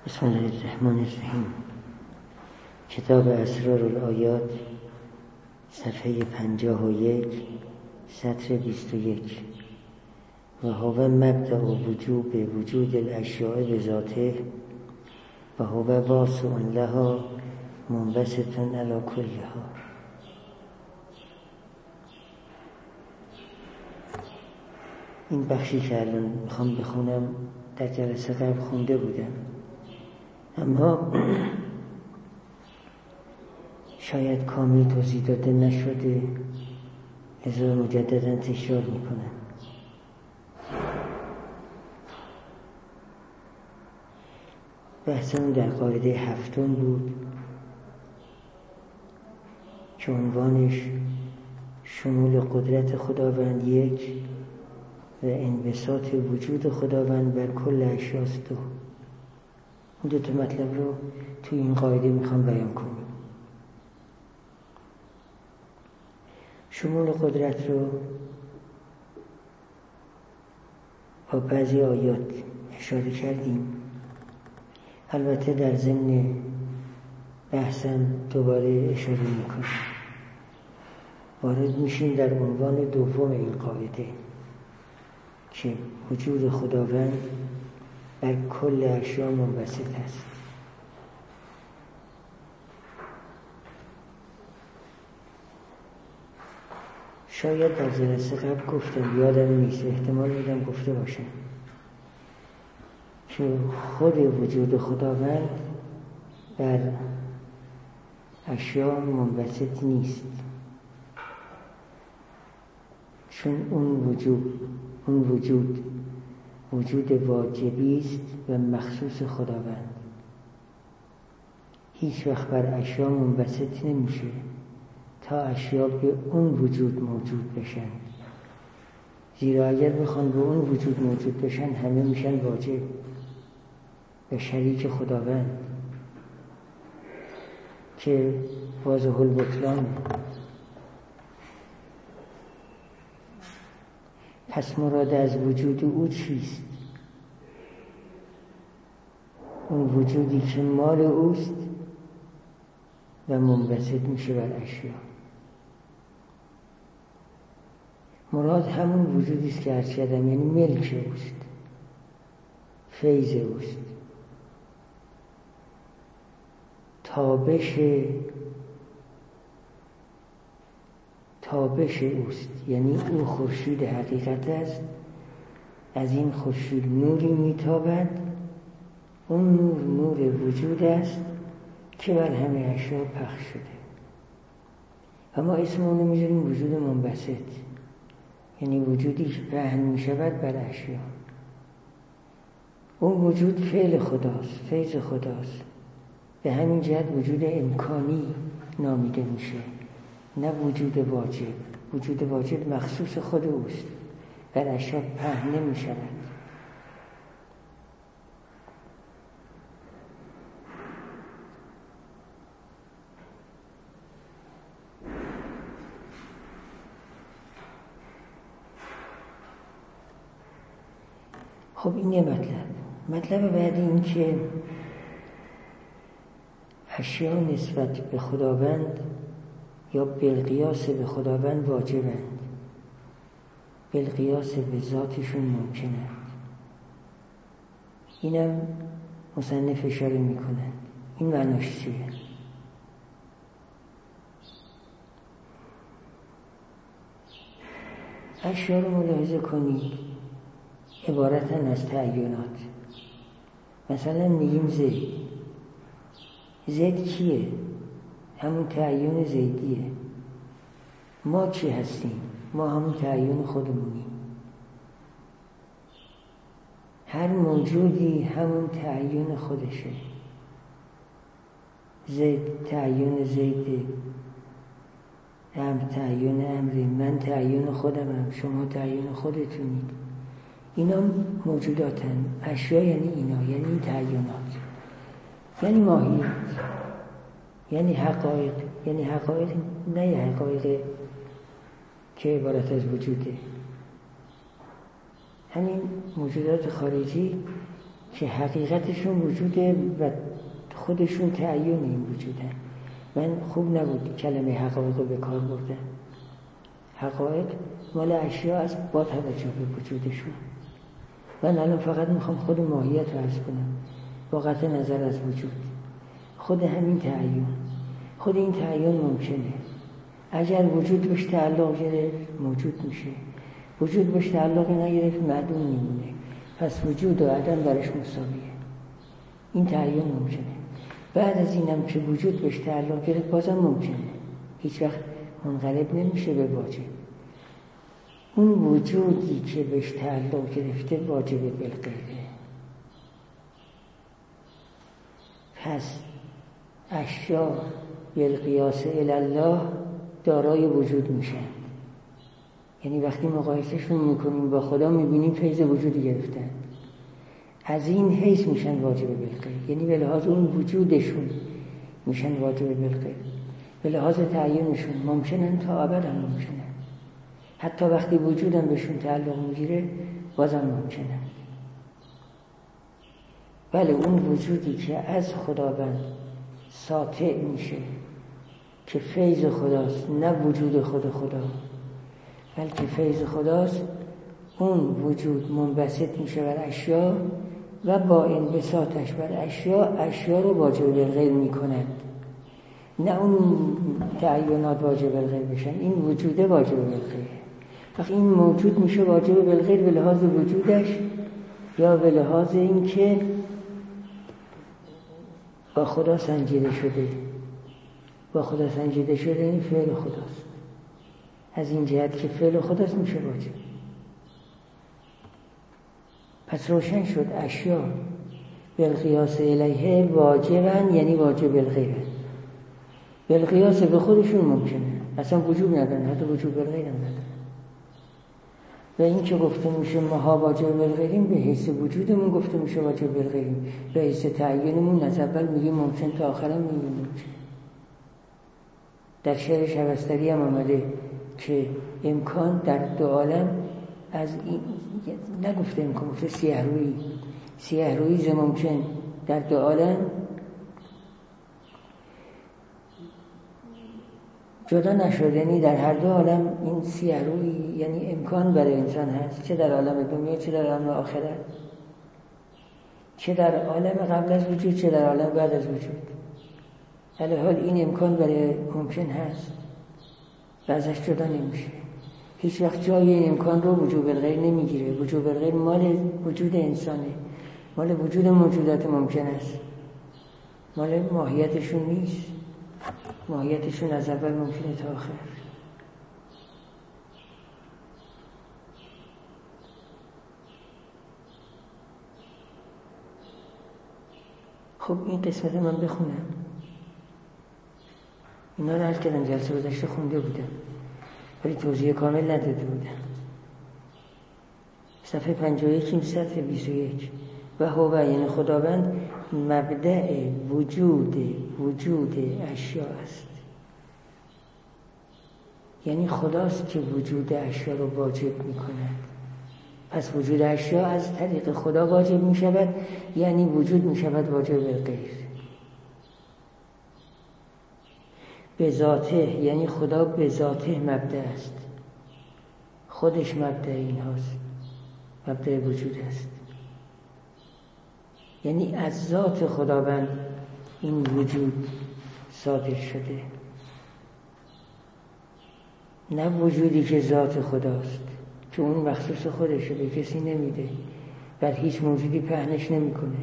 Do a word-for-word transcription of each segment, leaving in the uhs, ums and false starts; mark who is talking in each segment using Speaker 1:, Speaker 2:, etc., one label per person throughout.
Speaker 1: بسم الله الرحمن الرحیم. کتاب اسرار الآیات، صفحه پنجاه و یک، سطر بیست و یک. و هو مبدأ وجوب وجود الاشیاء بذاته و هو واسع لها منبسط علی کلها. این بخشی که الان میخوام بخونم در جلسه قبل خونده بودم، اما شاید کامل توضیح داده نشده، لذا مجددا تکرار میکنم. بحثمون در قاعده هفتم بود که عنوانش شمول قدرت خداوند یک و انبساط وجود خداوند بر کل اشیاست. دو این دو تا مطلب رو توی این قاعده میخوام بیان کنم. شمول قدرت رو با بعضی آیات اشاره کردیم. البته در ضمن بحثم دوباره اشاره میکنم. وارد میشیم در عنوان دوم این قاعده که وجود خداوند بر کل اشیا منبسط است. شاید در جلسه قبل گفتم، یادم نیست، احتمال میدم گفته باشم که خود وجود خداوند بر اشیا منبسط نیست، چون اون وجود اون وجود وجود واجبی است و مخصوص خداوند. هیچ وقت بر اشیا منبسط نمیشه تا اشیا به اون وجود موجود بشن، زیرا اگر بخوان به اون وجود موجود بشن همه میشن واجب و شریک خداوند که واضح البطلان. پس مراد از وجود او چیست؟ اون وجودی که مال اوست و منبسط میشه بر اشیا. مراد همون وجودی است که عرض کردم، یعنی ملک اوست، فیض اوست، تابش تابش اوست، یعنی او خورشید حقیقت است. از این خورشید نوری میتابد، اون نور نور وجود است که بر همه اشیا پخش شده. و ما اسم اونو میذاریم وجود منبسط، یعنی وجودی که پهن میشود بر اشیا. اون وجود فعل خداست، فیض خداست، به همین جهت وجود امکانی نامیده میشه، نه وجود واجب. وجود واجب مخصوص خود اوست، بر اشیا پهن نمیشود. خب این یه مطلب. مطلب بعدی این که اشیا نسبت به خداوند یا بالقیاس به خداوند واجبند، بالقیاس به ذاتشون ممکنند. اینم مصنف اشاره میکنند. این معناش چیه؟ اشیا رو ملاحظه کنید، عبارتن از تعیینات. مثلا میگیم زید. زید کیه؟ همون تعیین زیدیه. ما کی هستیم؟ ما همون تعیین خودمونیم. هر موجودی همون تعیین خودشه. زید تعیین زیده، امر تعیین امره، من تعیین خودمم، شما تعیین خودتونید. اینا موجوداتن. اشیا یعنی اینا، یعنی این تعیینات، یعنی ماهیت، یعنی حقایق. یعنی حقایق نه یه حقایق که عبارت از وجوده. همین موجودات خارجی که حقیقتشون وجوده و خودشون تعیین این وجودن. من خوب نبود کلمه حقایق رو به کار بردم. حقایق مال اشیا است با توجه به وجودشون. من الان فقط میخوام خود ماهیت رو عرض کنم با قطع نظر از وجود. خود همین تعیین، خود این تعیین ممکنه. اگر وجود بهش تعلق گرفت موجود میشه، وجود بهش تعلق نگرفت معدوم میمونه. پس وجود و عدم درش مساویه. این تعیین ممکنه. بعد از اینم که وجود بهش تعلق گرفت بازم ممکنه، هیچ وقت منقلب نمیشه به واجب. اون وجودی که بهش تعلق گرفته واجب بالغیره. پس اشیا بالقیاس الی الله دارای وجود میشن. یعنی وقتی مقایسهشون میکنیم با خدا میبینیم فیض وجودی گرفتن، از این حیث میشن واجب بالغیره. یعنی به لحاظ اون وجودشون میشن واجب بالغیره، به لحاظ تعیینشون ممکنن تا ابد هم ممکنن. حتی وقتی وجودم بهشون تعلق میگیره بازم ممکنن. بله اون وجودی که از خداوند ساطع میشه که فیض خداست، نه وجود خود خدا بلکه فیض خداست، اون وجود منبسط میشه بر اشیا و با انبساطش بر اشیا اشیا رو واجب بالغیر میکنند. نه اون تعیینات واجب بالغیر بشن، این وجوده واجب بالغیر. وقتی این موجود میشه واجب بالغیر به لحاظ وجودش یا به لحاظ این که با خدا سنجیده شده. با خدا سنجیده شده این فعل خداست. از این جهت که فعل خداست میشه واجب. پس روشن شد اشیا بالقیاس الیه واجبن، یعنی واجب بالغیرن. بالقیاس به خودشون ممکنه، اصلا وجوب ندارن، حتی وجوب بالغیر هم ندارن. و این که گفته میشه ماها واجب بالغیریم به حیث وجودمون گفته میشه واجب بالغیریم، به حیث تعیینمون از اول میگیم ممکن تا آخرم میگیم ممکن. در شعر شبستری هم آمده که امکان در دو عالم از این نگفته امکان، گفته سیه رویی سیه رویی ز ممکن در دو عالم جدا نشد. یعنی در هر دو عالم این سیه رویی یعنی امکان برای انسان هست، چه در عالم دنیا چه در عالم آخرت، چه در عالم قبل از وجود چه در عالم بعد از وجود. علی حال این امکان برای ممکن هست و ازش جدا نمیشه. هیچ وقت جای این امکان رو وجوب الغیر نمیگیره. وجوب الغیر مال وجود انسانه، مال وجود موجودات ممکن است، مال ماهیتشون نیست. ماهیتشون از اول ممکنه تا آخر. خب این قسمت من بخونم. اینا رو عرض کردم جلسه گذشته خونده بودم ولی توضیح کامل نداده بودم. صفحه پنجاه و یک این سطر بیست و یک. و هو یعنی خداوند مبدأ وجود وجود اشیا است. یعنی خداست که وجود اشیا رو واجب میکنه. پس وجود اشیا از طریق خدا واجب میشود، یعنی وجود میشود واجب بالغیر. به ذاته یعنی خدا به ذاته مبدأ است، خودش مبدأ این هاست، مبدأ وجود است. یعنی از ذات خداوند این وجود صادر شده، نه وجودی که ذات خداست که اون مخصوص خودشه، به کسی نمیده، بر هیچ موجودی پهنش نمیکنه.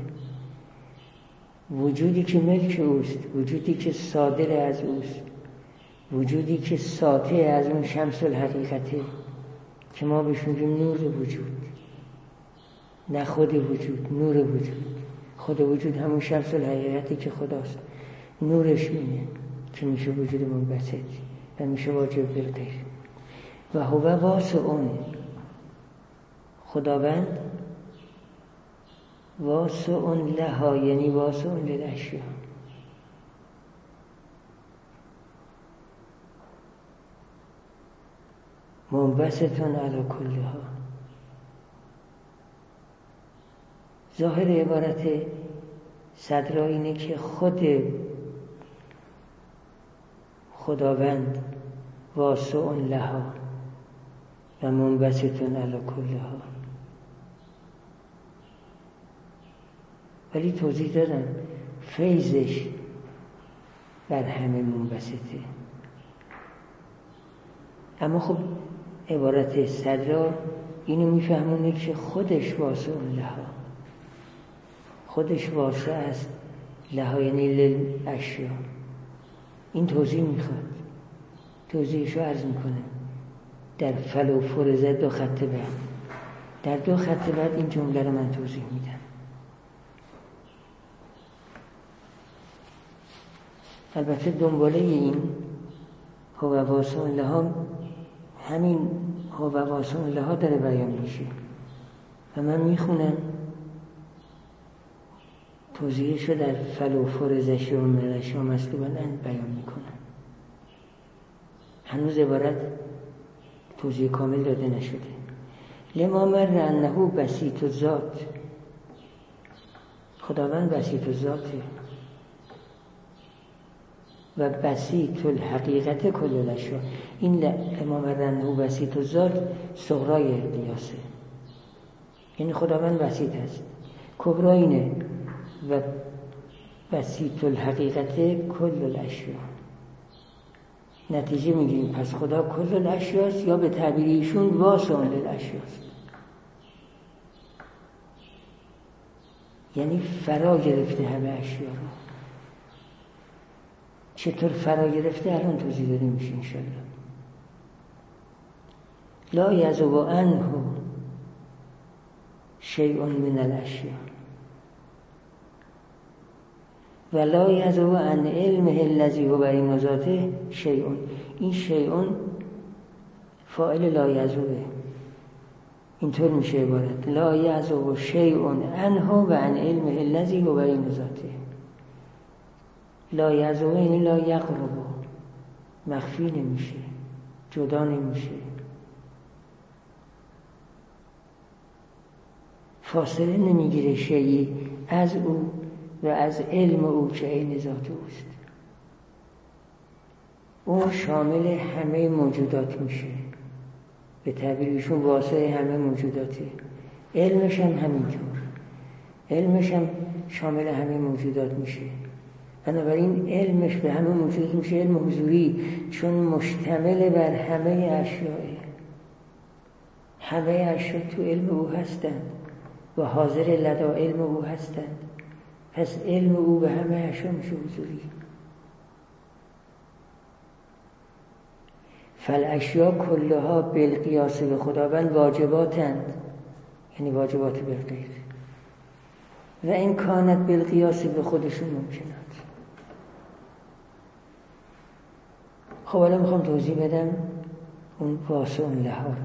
Speaker 1: وجودی که ملک اوست، وجودی که صادر از اوست، وجودی که ساطع از اون شمس الحقیقته که ما بهش میگیم نور وجود، نه خود وجود، نور وجود. خود وجود همون شمس الحقیقتی که خداست، نورش مینه که میشه وجود منبسط و میشه واجب بالغیر. و هو واسعون، خداوند واسعون لها یعنی واسعون للاشیا، منبسطون علی کلها، ظاهر عبارت صدرا اینه که خود خداوند واسع لها و منبسط علی کلها، ولی توضیح دادم فیضش بر همه منبسطه. اما خب عبارت صدرا اینو میفهمونه که خودش واسع لها، خودش واسع است لها یعنی للاشیا. این توضیح میخواد، توضیحشو عرض میکنه در فل و فرزه دو خط بعد. در دو خط بعد این جمله رو من توضیح میدم. البته دنباله این هو واسع لها، همین هو واسع لها داره بیان میشه و من میخونم توضیحشو در فل و فرزش و مرش و مسلوبا اند بیان میکنم. هنوز عبارت توضیح کامل داده نشده. لما مر انه بسیط الذات، خداوند بسیط الذاته و بسیط الحقیقت کل الاشیا. این لما مر انه بسیط الذات صغرای قیاسه، یعنی خداوند بسیط است، کبرا اینه و بسیط الحقیقت کل الاشیا. نتیجه میگیریم پس خدا کل الاشیاست یا به تعبیر ایشون واسع للاشیاست، یعنی فرا گرفته همه اشیا رو. چطور فرا گرفته الان توضیح داده میشه انشاءالله. لا یذوب عنه شیء من الاشیا و لا یذوب عن علمه الذی هو بین ذاته شیء. این شیء فاعل لا یذوبه، اینطور میشه عبارت لا یذوب شیء عنه و عن علمه الذی هو بین ذاته. لا یذوب یعنی لا یقرب، مخفی نمیشه، جدا نمیشه، فاصله نمیگیره شیئی از او و از علم او که عین ذات اوست. او شامل همه موجودات میشه، به تعبیرشون واسع همه موجوداته. علمش هم همینطور، علمش هم شامل همه موجودات میشه. بنابراین علمش به همه موجودات میشه علم حضوری، چون مشتمل بر همه اشیاء. همه اشیاء تو علم او هستند و حاضر لدا علم او هستند، پس علم او به همه اشیاء میشه حضوری. فالاشیاء کلها بالقیاس به خداوند واجباتند، یعنی واجبات بالغیر، و این کانت بالقیاس به خودشون ممکنات. خب حالا میخوام توضیح بدم اون واسع لها رو.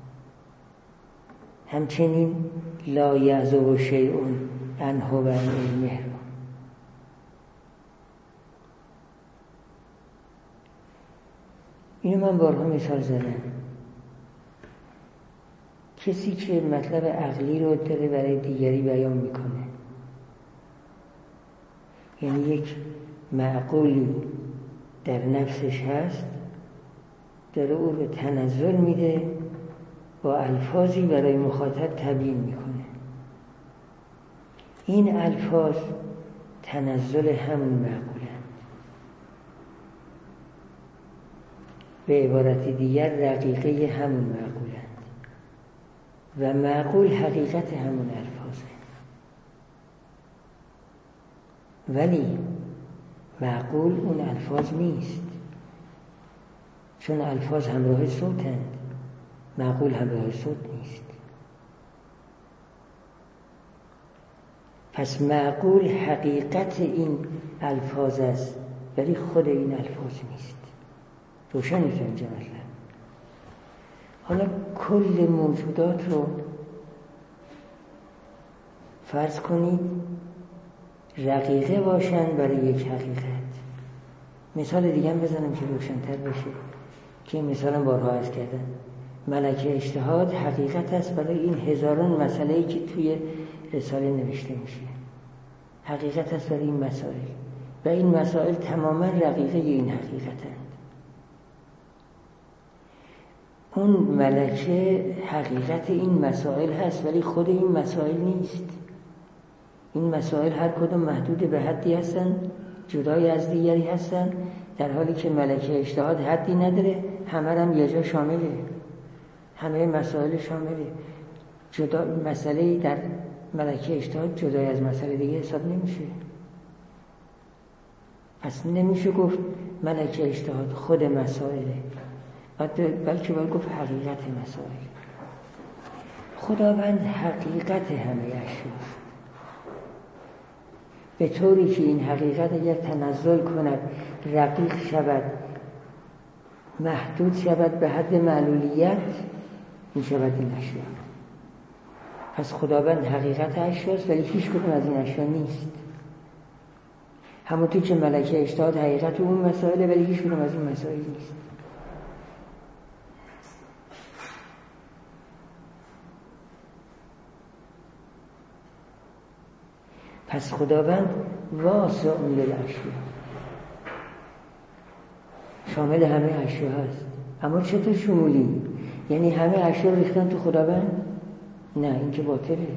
Speaker 1: همچنین لا یذوب شیء عنه و عن علمه رو. اینو من بارها مثال زدم. کسی که مطلب عقلی رو داره برای دیگری بیان میکنه، یعنی یک معقولی در نفسش هست، داره او رو تنزل میده، با الفاظی برای مخاطب تبیین میکنه. این الفاظ تنزل همون معقولند، به عبارت دیگر رقیقه همون معقولند و معقول حقیقت همون الفاظه. ولی معقول اون الفاظ نیست، چون الفاظ همراه صوتند، معقول همراه صوت نیست. پس معقول حقیقت این الفاظ است ولی خود این الفاظ نیست. روشن میشه اینجا مطلب. حالا کل موجودات رو فرض کنید رقیقه باشن برای یک حقیقت. مثال دیگه هم بزنم که روشن‌تر بشه، که مثلا بارها عرض کردم. ملکه اجتهاد حقیقت است برای این هزاران مسئله‌ای که توی رساله نوشته میشه. حقیقت هست برای این مسائل و این مسائل تماما رقیقه این حقیقتند. اون ملکه حقیقت این مسائل هست ولی خود این مسائل نیست. این مسائل هر کدوم محدود به حدی هستن، جدای از دیگری هستن، در حالی که ملکه اجتهاد حدی نداره، همه هم یه جا شامله، همه مسائل شامله. جدا مسئله در ملکه اجتهاد جدای از مسئله دیگه حساب نمیشه. پس نمیشه گفت ملکه اجتهاد خود مسائله، بلکه باید گفت حقیقت مسائل. خداوند حقیقت همه اشیاست، به طوری که این حقیقت اگر تنزل کند، رقیق شود، محدود شود به حد معلولیت، می شود این اشیا. پس خداوند حقیقت اشیاست ولی هیچ کدوم از این اشیا نیست. همونطور که ملکه اجتهاد حقیقت اون مسائله ولی هیچ کدوم از این مسائل نیست. پس خداوند واسع للاشیا، شامل همه اشیا هست. اما چطور شمولی؟ یعنی همه اشیا ریختن تو خداوند؟ نه، این که باطله.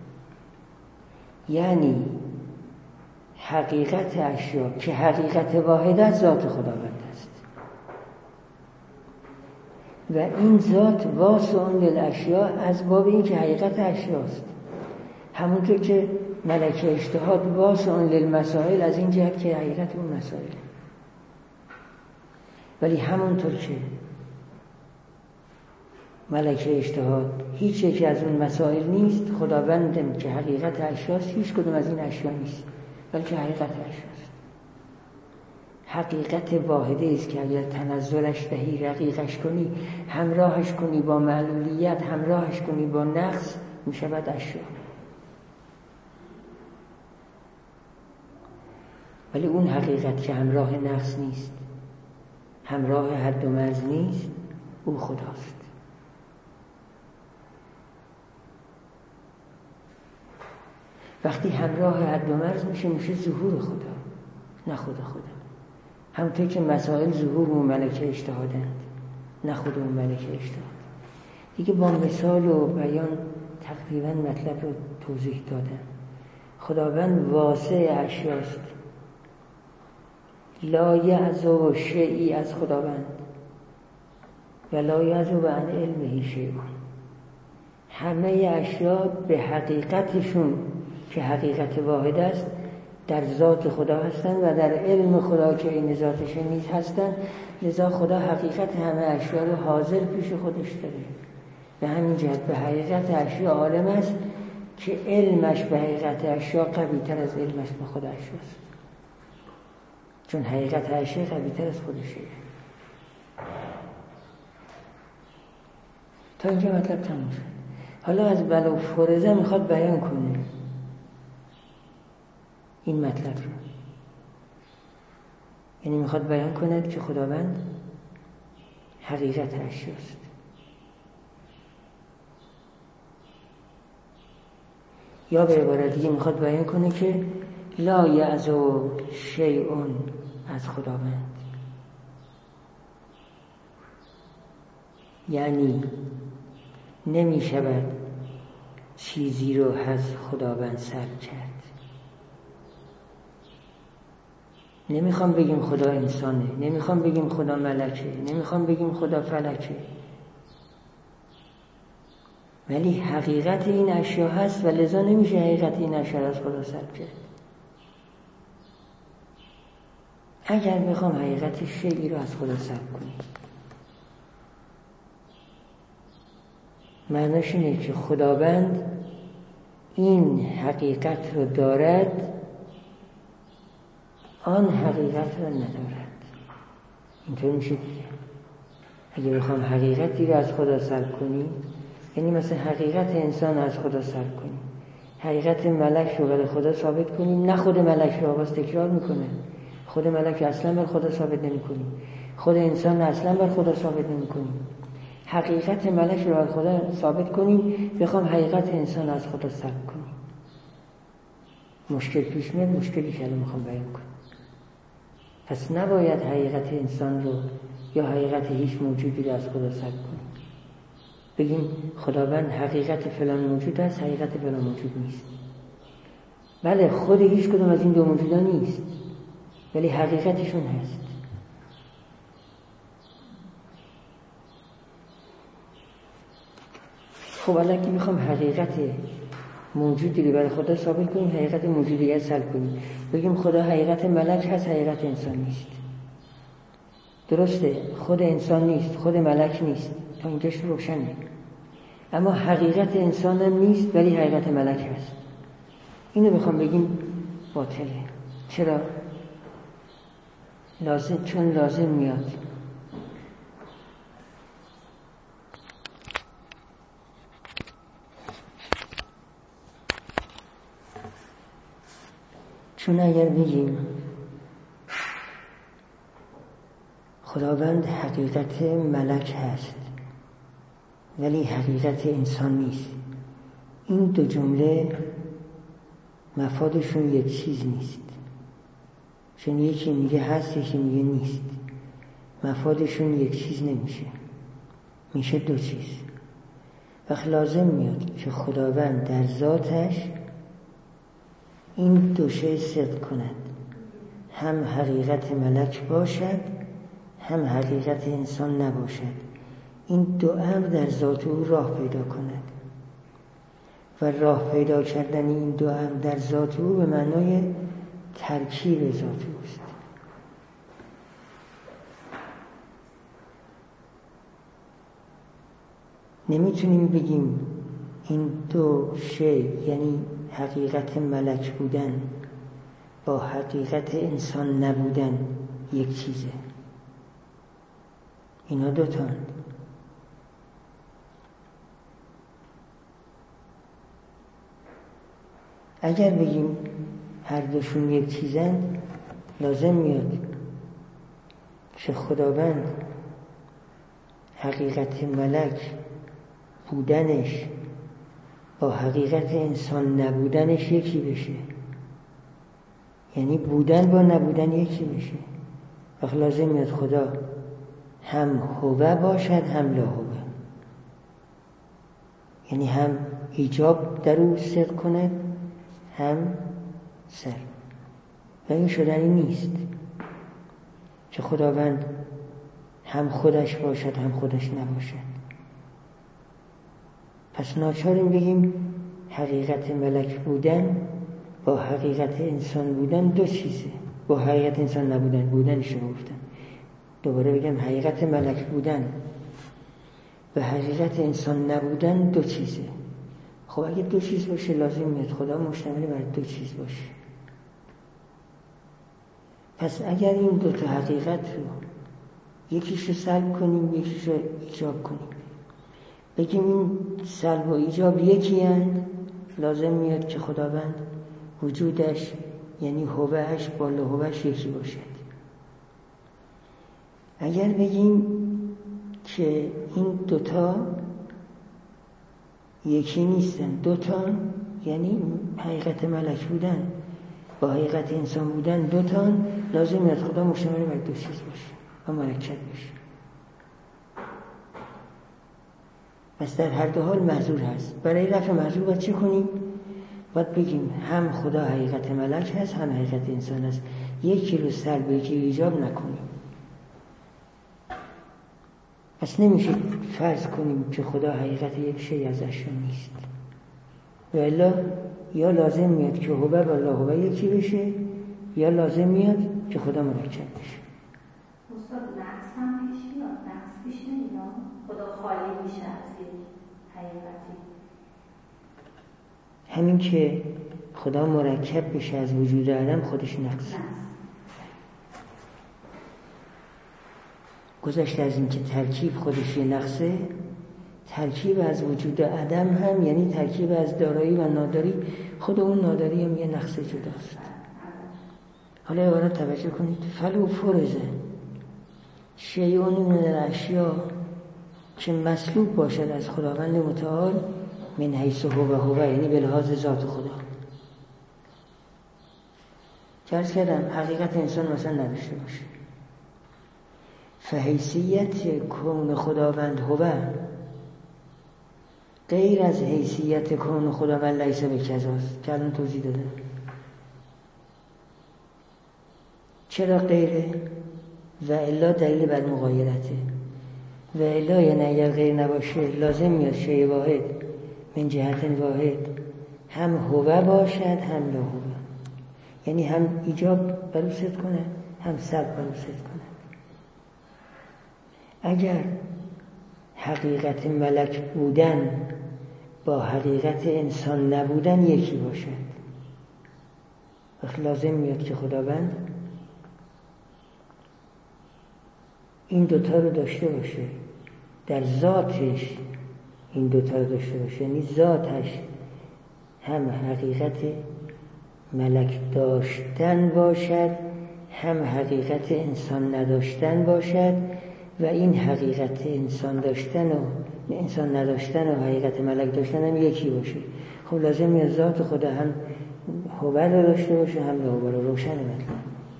Speaker 1: یعنی حقیقت اشیا که حقیقت واحدت ذات خداوند است و این ذات واسع للاشیا از باب این که حقیقت اشیاست. همونطور که ملکه اجتهاد واسع للمسائل از این جهت که حقیقت اون مسائل، ولی همونطور که ملکه اجتهاد هیچ یکی از اون مسائل نیست، خداوندم که حقیقت اشیاست هیچ کدوم از این اشیا نیست بلکه حقیقت اشیاست. حقیقت واحده است که اگر تنزلش دهی، رقیقش کنی، همراهش کنی با معلولیت، همراهش کنی با نقص، می شود اشیا. ولی اون حقیقت که همراه نقص نیست، همراه حد و مرز نیست، او خداست. وقتی همراه حد و مرز میشه، میشه ظهور خدا، نه خدا خدا. همونطور که مسائل ظهور اون ملکه اجتهادند، نه خود اون ملکه اجتهاد. دیگه با مثال و بیان تقریبا مطلب رو توضیح دادم. خداوند واسع اشیاست، لا یعزو شیئی از خداوند و لا یعزو عن علمه شیء. همه اشیا به حقیقتشون که حقیقت واحد است در ذات خدا هستند و در علم خدا که این ذاتش نیز هستند. لذا خدا حقیقت همه اشیا رو حاضر پیش خودش داره. به همین جهت به حقیقت اشیا عالم است که علمش به حقیقت اشیا قوی تر از علمش به خدا اشیاست، چون حقیقت اشیا قوی تر از خودشه. تا اینجا مطلب تموم شد. حالا از بلا فرزه میخواد بیان کنه این مطلب رو، یعنی میخواد بیان کنه که خداوند حقیقت اشیاست. یا به عبارت دیگه میخواد بیان کنه که لا یعزو شیء از خداوند، یعنی نمی شود چیزی رو از خداوند سلب کرد. نمیخوام بگیم خدا انسانه، نمیخوام بگیم خدا ملکه، نمیخوام بگیم خدا فلکه، ولی حقیقت این اشیا هست و لذا نمیشه حقیقت این اشیا از خدا سلب کرد. اگر بخوام حقیقت شیئی رو از خدا سلب کنیم، معناش اینه که خداوند این حقیقت رو دارد، آن حقیقت رو ندارد. اینطور میشه دیگه. اگه بخوام حقیقتی رو از خدا سلب کنیم، یعنی مثلا حقیقت انسان از خدا سلب کنیم، حقیقت ملک رو برای خدا ثابت کنیم، نه خود ملک رو باز تکرار میکنه. خود ملک اصلا بر خدا ثابت نمی کنیم، خود انسان اصلا بر خدا ثابت نمی کنیم. حقیقت ملک رو بر خدا ثابت کنیم، بخوام حقیقت انسان از خدا سلب کنیم. مشکل پیش میاد، مشکلی که الان میخوام بیان کنم. پس نباید حقیقت انسان رو یا حقیقت هیچ موجودی رو از خدا سلب کنیم. بگیم خداوند حقیقت فلان موجود است، حقیقت فلان موجود نیست. بله خود هیچ کدوم از این دو موجودا نیست، ولی حقیقتشون هست. خب الان که میخوام حقیقت موجودی رو برای خدا ثابت کنیم، حقیقت موجودی رو سلب کنیم. بگیم خدا حقیقت ملک هست، حقیقت انسان نیست. درسته، خود انسان نیست، خود ملک نیست، تا اینجاش روشنه. اما حقیقت انسان هم نیست، ولی حقیقت ملک هست. اینو بخوام بگیم باطله. چرا؟ لازم چون لازم میاد چون اگر بگیم خداوند حقیقت ملک هست ولی حقیقت انسان نیست، این دو جمله مفادشون یک چیز نیست. چون یکی میگه هست، یکی میگه نیست. مفادشون یک چیز نمیشه، میشه دو چیز. وقت لازم میاد که خداوند در ذاتش این دو شی صدق کند، هم حقیقت ملک باشد هم حقیقت انسان نباشد. این دو امر در ذات او راه پیدا کند و راه پیدا کردن این دو امر در ذات او به معنای ترکیب ذات اوست. نمیتونیم بگیم این دو شی، یعنی حقیقت ملک بودن با حقیقت انسان نبودن یک چیزه. اینا دوتان. اگر بگیم هر دوشون یک چیزن، لازم میاد که خداوند حقیقت ملک بودنش با حقیقت انسان نبودنش یکی بشه، یعنی بودن با نبودن یکی بشه. وقت لازم میاد خدا هم هوه باشد هم لا هوه، یعنی هم ایجاب در او صدق کند هم سر. و این شدنی نیست که خداوند هم خودش باشد هم خودش نباشد. پس ناچاریم بگیم حقیقت ملک بودن با حقیقت انسان بودن دو چیزه. با حقیقت انسان نبودن، بودنش رو گفتم، دوباره بگم حقیقت ملک بودن و حقیقت انسان نبودن دو چیزه. خب اگه دو چیز باشه لازم میاد خدا مشتمل بر دو چیز باشه. پس اگر این دو تا حقیقت رو یکیش رو سلب کنیم یکیش رو ایجاب کنیم، بگیم این سلب و ایجاب یکی هست، لازم میاد که خداوند وجودش یعنی هوهش با لهوهش یکی باشد. اگر بگیم که این دوتا یکی نیستن، دوتا یعنی حقیقت ملک بودن با حقیقت انسان بودن دوتا، لازم میاد خدا مشتمل بر دو چیز باشه و مرکب بشه. پس در هر دو حال محظور هست. برای رفع محظور باید چه کنیم؟ باید بگیم هم خدا حقیقت ملک هست هم حقیقت انسان هست، یکی رو سلب یکی ایجاب نکنیم. پس نمیشه فرض کنیم که خدا حقیقت یک شی ازش نیست، و الا یا لازم میاد که هوه با لا هوه یکی بشه یا لازم میاد که خدا مرکب بشه.
Speaker 2: استاد نقص هم پیش میاد، نقص پیش نمیاد، خدا خالی میشه از یک حقیقتی.
Speaker 1: همین که خدا مرکب بشه از وجود عدم خودش نقص. گذشته از این که ترکیب خودش یه نقصه، ترکیب از وجود عدم هم یعنی ترکیب از دارایی و ناداری، خود اون ناداری هم یه نقص جداست. حالا اولا توجه کنید، فلو فرزه شیعون من الاشیا که مسلوب باشد از خداوند متعال من حیث هو و هو، یعنی به لحاظ ذات خدا. فرض کردم حقیقت انسان مثلا نداشته باشه، فحیثیت کون خداوند هو غیر از حیثیت کون خداوند لیس بکذاست که الان توضیح داده. چرا غیره؟ و الا دلیل بر مغایرته. و الا یعنی اگر غیر نباشه لازم میاد شیء واحد من جهت واحد هم هو باشد هم لا هو، یعنی هم ایجاب بر او صدق کنه هم سلب بر او صدق کنه. اگر حقیقت ملک بودن با حقیقت انسان نبودن یکی باشد، وقت لازم میاد که خداوند این دوتا رو داشته باشه، در ذاتش این دوتا رو داشته باشه، یعنی ذاتش هم حقیقت ملک داشتن باشد هم حقیقت انسان نداشتن باشد و این حقیقت انسان داشتن و انسان نداشتن و حقیقت ملک داشتن هم یکی باشه. خب لازم میاد ذات خدا هم هو رو داشته باشه هم لا هو رو. روشن مطلب.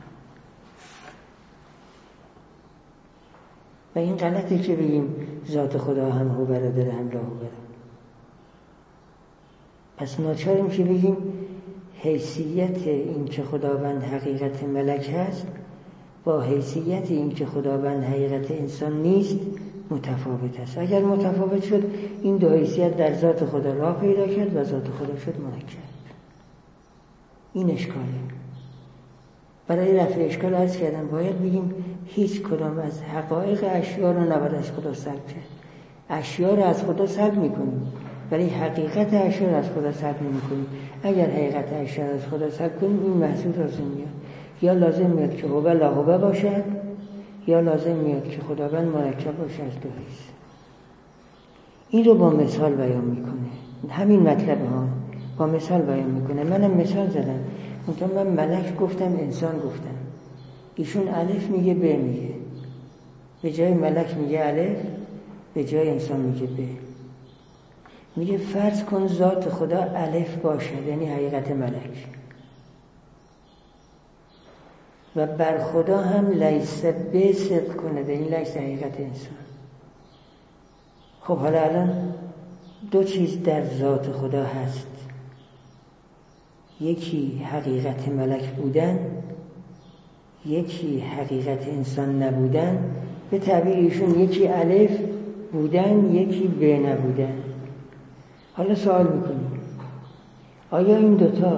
Speaker 1: و این غلطه که بگیم ذات خدا هم هو رو داره هم لا هو رو. پس ناچاریم که بگیم حیثیت این که خداوند حقیقت ملک هست با حیثیت این که خداوند حقیقت انسان نیست متفاوت است. اگر متفاوت شد این دو حیثیت در ذات خدا راه پیدا کرد و ذات خدا شد مرکب. این اشکاله. برای رفع اشکال عرض کردم باید بگیم هیچ کدام از حقایق اشیا رو نباید از خدا سلب کرد. اشیا رو از خدا سلب میکنیم ولی حقیقت اشیا رو از خدا سلب نمیکنیم. اگر حقیقت اشیا رو از خدا سلب کنیم این محصول لازم میاد، یا لازم میاد که هو لا هو باشد یا لازم میاد که خداوند مرکب باشه از دو حیث. این رو با مثال بیان میکنه. همین مطلب ها با مثال بیان میکنه. منم مثال زدم، منتها من ملک گفتم انسان گفتم. ایشون الف میگه ب میگه، به جای ملک میگه الف، به جای انسان میگه ب. میگه فرض کن ذات خدا الف باشد یعنی حقیقت ملک و بر خدا هم لیس ب صدق کنه یعنی لیس حقیقت انسان. خب حالا الان دو چیز در ذات خدا هست، یکی حقیقت ملک بودن، یکی حقیقت انسان نبودن. به تعبیر ایشون یکی الف بودن یکی ب نبودن. حالا سوال میکنیم آیا این دوتا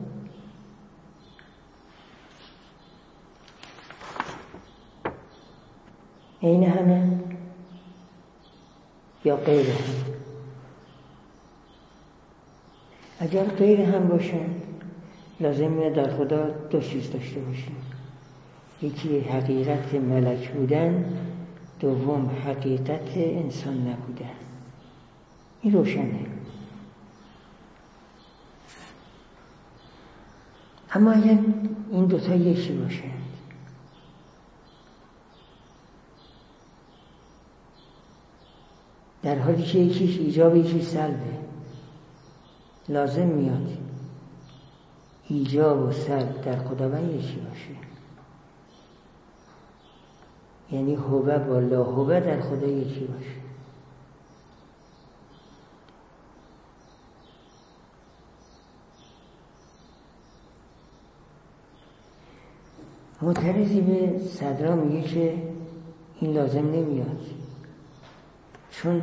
Speaker 1: عین همه یا غیر هم؟ اگر غیر هم باشن لازمه در خدا دو چیز داشته باشیم، یکی حقیقت ملک بودن، دوم حقیقت انسان نبودن. این روشنه. اما اگر این دوتا یکی باشه در حالی که یکیش ایجاب یکیش سلبه، لازم میاد ایجاب و سلب در خداوند یکی باشه، یعنی هو با لا هو در خدا یکی باشه. معترضی به صدرا میگه که این لازم نمیاد، چون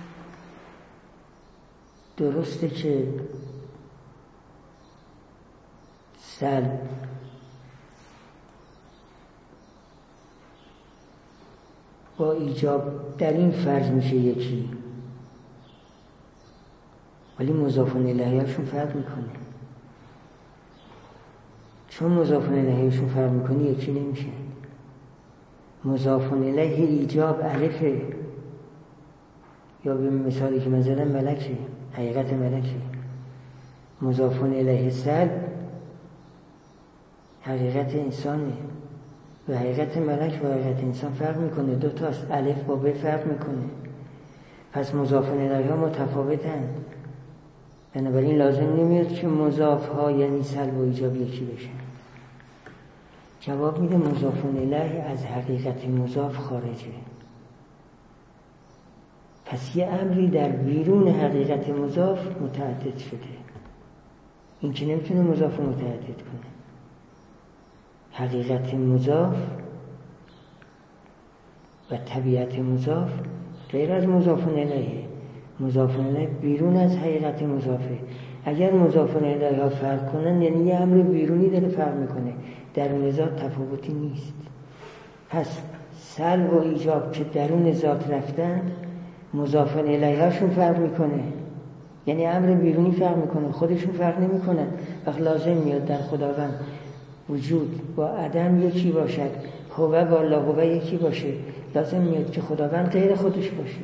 Speaker 1: درسته که سلب با ایجاب در این فرض میشه یکی، ولی مضاف الیه‌شون فرق میکنه. چون مضاف الیه‌شون فرق میکنه یکی نمیشه. مضاف الیه ایجاب الفه، یا به مثالی که من زدم ملکه، حقیقت ملکه. مضاف الیه سلب حقیقت انسانه و حقیقت ملک و حقیقت انسان فرق میکنه. دو تا از الف با ب فرق میکنه، پس مضاف الیه ها متفاوتن. بنابراین لازم نمیاد که مضاف ها یعنی سلب و ایجاب یکی بشن. جواب میده مضاف الیه از حقیقت مضاف خارجه. پس یه امری در بیرون حقیقت مضاف متعدد شده. این که نمیتونه مضاف متعدد کنه. حقیقت مضاف و طبیعت مضاف غیر از مضاف الیه. مضاف الیه بیرون از حقیقت مضافه. اگر مضاف الیه ها فرق کنن یعنی یه امر بیرونی داره فرق میکنه، درون ذات تفاوتی نیست. پس سلب و ایجاب که درون ذات رفتن مضاف الیه هاشون فرق میکنه، یعنی امر بیرونی فرق میکنه، خودشون فرق نمیکنن. وقت لازم میاد در خداوند وجود با عدم یکی باشد، هو با لا هو یکی باشه، لازم میاد که خداوند غیر خودش باشه.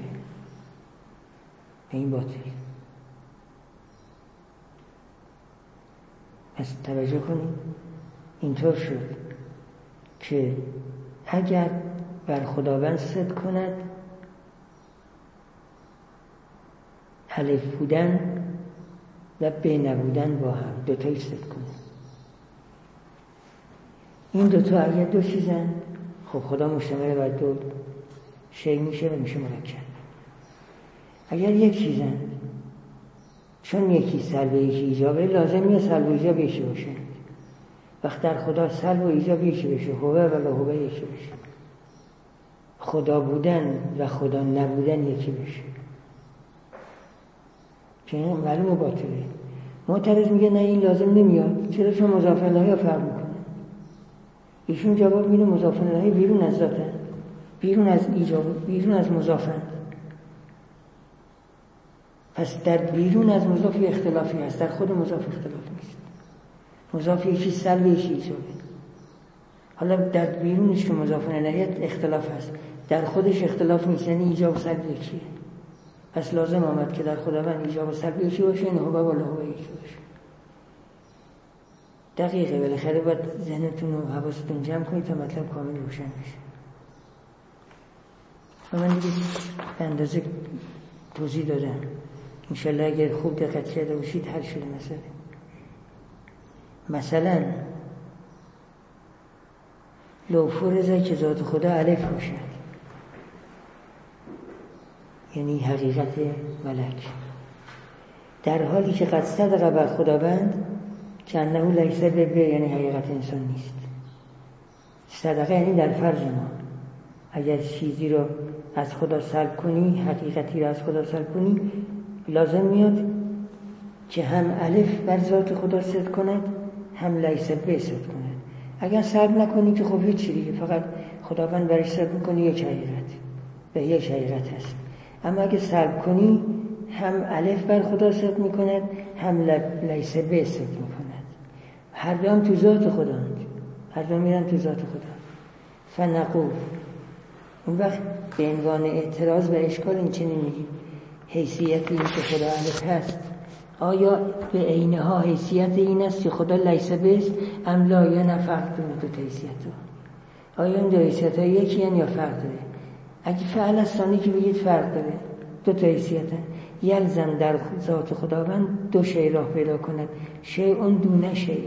Speaker 1: این باطل. پس توجه کنید اینطور شد که اگر بر خداوند صدق کند الف بودن و ب نبودن با هم دوتایی صدق کنه. این دوتا اگر دو چیزن خب خدا مشتمل بر دو شی میشه و میشه مرکب. اگر یک چیزن چون یکی سلب و یکی ایجابه لازم یه سلب و ایجاب یکی باشه. وقت در خدا سلب و ایجاب یکی بشه، هوه و لا هوه یکی بشه، خدا بودن و خدا نبودن یکی بشه، که این معلوم باطله. معترض میگه نه این لازم نمیاد، چرا؟ چون مضاف الیه فرق میکنه. ایشون جواب میده مضاف الیه بیرون از ذاتن، بیرون از ایجاب، بیرون از مضافن. پس در بیرون از مضاف اختلافی هست، در خود مضاف اختلاف نیست. مضاف یکی سلب یکی ایجابه. حالا در بیرونش که مضاف الیه اختلاف هست، در خودش اختلاف نیست، یعنی ایجاب و سلب یکیه. پس لازم آمد که در خداوند ایجاب و سلب یکی باشه، این هو و لا هو یکی باشه. دقیقه، بالاخره باید ذهنتون و حواستون جمع کنید تا مطلب کامل روشن بشه. و من دیگه به اندازه توضیح دادم. انشالله اگر خوب دقت کرده باشید حل شده مسئله. مثلا لو فرض که ذات خدا الف باشد، یعنی حقیقت ملک، در حالی که قد صدق بر خداوند که انه لیس به، یعنی حقیقت انسان نیست. صدقه یعنی در فرض ما اگر چیزی رو از خدا سلب کنی، حقیقتی رو از خدا سلب کنی، لازم میاد که هم الف بر ذات خدا صدق کند، هم لیس به صدق کند. اگر سلب نکنی که خب هیچ چیزی، فقط خداوند برش صدق میکنی یک حقیقت و یک حقیقت هست. اما اگه سلب کنی هم الف بر خدا صدق میکند، هم لیس به صدق میکند. هر دو هم تو ذات خدا هست، هر دو میرن تو ذات خدا. فنقول اون وقت به عنوان اعتراض و اشکال این چنین میگیم حیثیت این که خدا الف هست آیا به عینها حیثیت این است که خدا لیس به است ام لا، یا نه فرق دونه دو حیثیت ها؟ آیا این دو حیثیت ها یکی هن یا فرق داره؟ اگه فعل استانی که بگید فرق داره، دو تا حیثیت هن. یلزم در ذات خداوند دو شی راه پیدا کند، شیء دون شیء.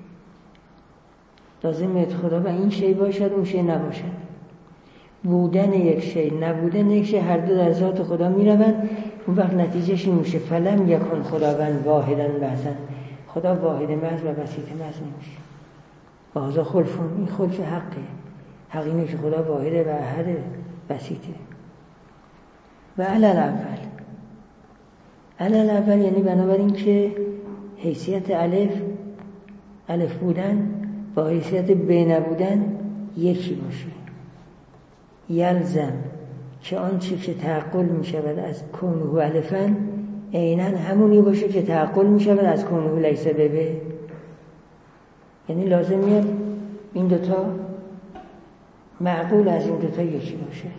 Speaker 1: لازم خدا و این شی باشد اون شی نباشد. بودن یک شی نبودن یک شی هر دو در ذات خدا می روند. اون وقت نتیجهش این میشه فلم یکن خداوند واحداً بحثاً، خدا واحد محض و بسیط محض نمیشه. بازا خلفون، این خلف حقه. حق اینه که خدا واحده و احد بسیطه. و علل اول، علل اول یعنی بنابراین که حیثیت الف الف بودن با حیثیت ب نبودن یکی باشه. یلزم که آنچه که تعقل می شود از کونه الفن عیناً همونی باشه که تعقل می شود از کونه لیس به. یعنی لازم میاد این دوتا معقول از این دوتا یکی باشه،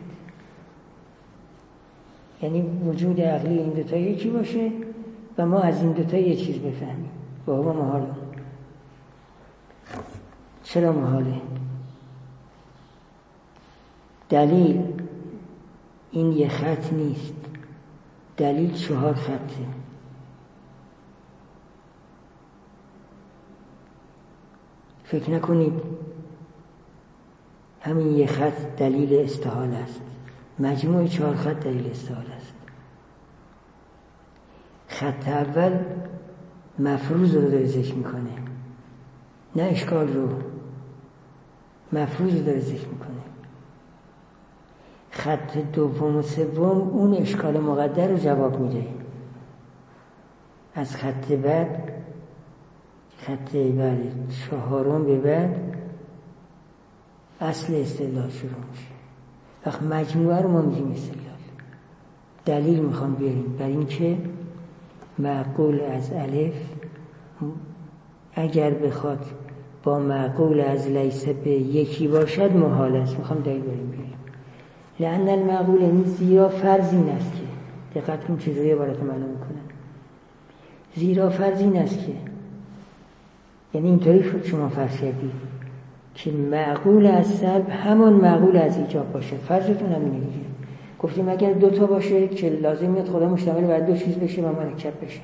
Speaker 1: یعنی وجود عقلی این دوتا یکی باشه و ما از این دوتا یک چیز بفهمیم. و هو محاله. چرا محاله؟ دلیل این یه خط نیست، دلیل چهار خطه. فکر نکنید همین یک خط دلیل استحاله است. مجموع چهار خط دلیل استحاله است. خط اول مفروض رو داره ذکر میکنه، نه اشکال رو. مفروض رو داره ذکر میکنه. خط دوم و سوم اون اشکال مقدر رو جواب میده. از خط بعد، خط بعد چهارم به بعد اصل استدلال شروع میشه. وقت مجموعه رو ما میگیم استدلال. دلیل میخوام بیاریم بر این که معقول از الف اگر بخواد با معقول از لیس به یکی باشد محال است. میخوام دلیل بریم بیاریم. لأن المعقول این زیرا فرض این است که، دقت کنید چجوری عبارت معنا میکنن. زیرا فرض این است که، یعنی اینطوری شما فرض کردید که معقول از سلب همان معقول از ایجاب باشه. فرضتون همینه دیگه. گفتیم اگر دو تا باشه که لازم میاد خدا مشتمل بر دو چیز بشه و مرکب بشه.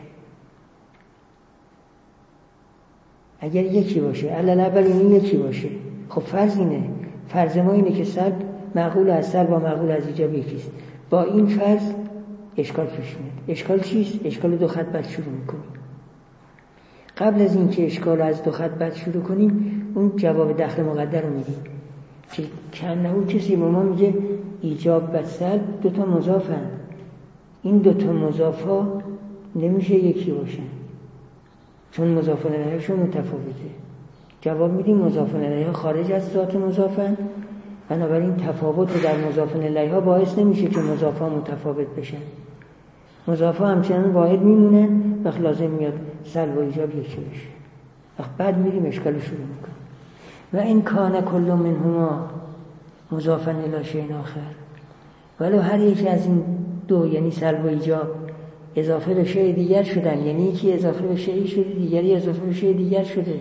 Speaker 1: اگر یکی باشه علل اول این یکی باشه. خب فرض اینه، فرض ما اینه که سلب معقول از سلب با معقول از ایجاب یکیست. با این فرض اشکال پیش میاد. اشکال چیست؟ اشکال دو خط بعد شروع میکنیم. قبل از این که اشکال از دو خط بعد شروع کنیم اون جواب دخل مقدر رو میدیم که کنهو کسی به ما میگه ایجاب و سلب دو تا مضافن. این دو تا مضاف ها نمیشه یکی باشن چون مضاف الیهشون متفاوته. جواب میدیم مضاف الیه خارج از ذات مضافن، بنابراین تفاوت در مضاف الیه باعث نمیشه که مضاف ها متفاوت بشن. مضاف ها همچنان واحد میمونن. وقت لازم میاد سلب و ایجاب یکی بشه. وقت بعد میریم اشکال شروع میکنیم. و این کان کل منهما مضافا الی شیء آخر، ولو هر یک از این دو یعنی سلب و ایجاب اضافه به شیء دیگر شدن، یعنی یکی اضافه به شیء شده دیگری اضافه به شیء دیگر شده،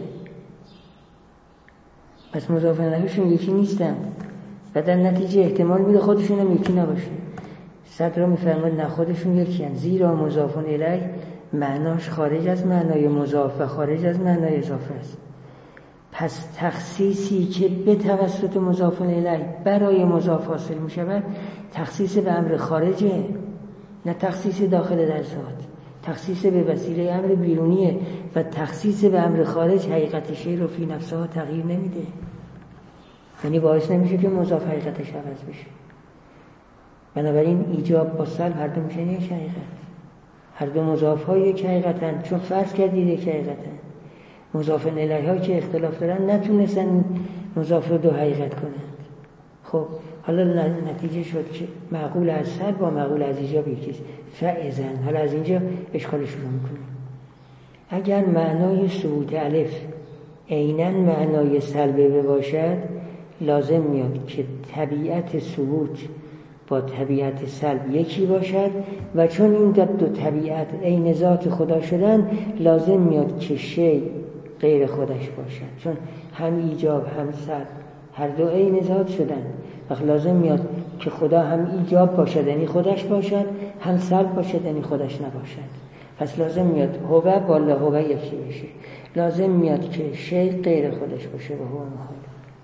Speaker 1: پس مضاف الیهشون یکی نیستن و در نتیجه احتمال میده خودشون هم یکی نباشه. صدر میفرماید نه خودشون یکی هن. زیرا مضاف الیه معناش خارج از معنای مضاف و خارج از معنای اضافه است. پس تخصیصی که به توسط مضاف الیه برای مضاف حاصل می شود تخصیص به امر خارجه، نه تخصیص داخل در ذات. تخصیص به وسیله امر بیرونیه و تخصیص به امر خارج حقیقت شیء رو فی نفسها تغییر نمیده. یعنی باعث نمیشه که مضاف حقیقتش عوض بشه. بنابراین ایجاب با سلب هر دو میشن یک حقیقت. هر دو مضاف ها یک حقیقتن چون فرض کردید یک حقیقتن. مضاف الیه ها که اختلاف دارن نتونستن مضاف دو حقیقت کنند. خب حالا نتیجه شد که معقول از سلب با معقول از ایجاب یکیست. فاذن حالا از اینجا اشکال شروع میکنیم. اگر معنای ثبوت الف عیناً معنای سلب باشد لازم میاد که طبیعت ثبوت با طبیعت سلب یکی باشد و چون این دو طبیعت عین ذات خدا شدن لازم میاد که شیء غیر خودش باشد. چون هم ایجاب هم سلب هر دو عین ذات شدن، وقت لازم میاد که خدا هم ایجاب باشد یعنی خودش باشد، هم سلب باشد یعنی خودش نباشد. پس لازم میاد هو با لا هو یکی بشه. لازم میاد که شیء غیر خودش باشه و هو محال.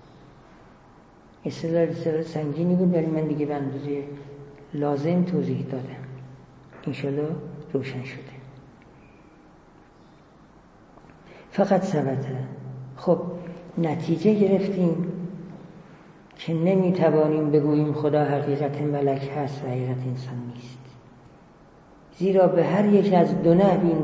Speaker 1: اصطلاح اصطلاح سنگینی بود ولی من دیگه به اندازه لازم توضیح دادم. انشالله روشن شده. فقط ثبته. خب نتیجه گرفتیم که نمیتوانیم بگوییم خدا حقیقت ملک هست و حقیقت انسان نیست، زیرا به هر یک از دو نحو این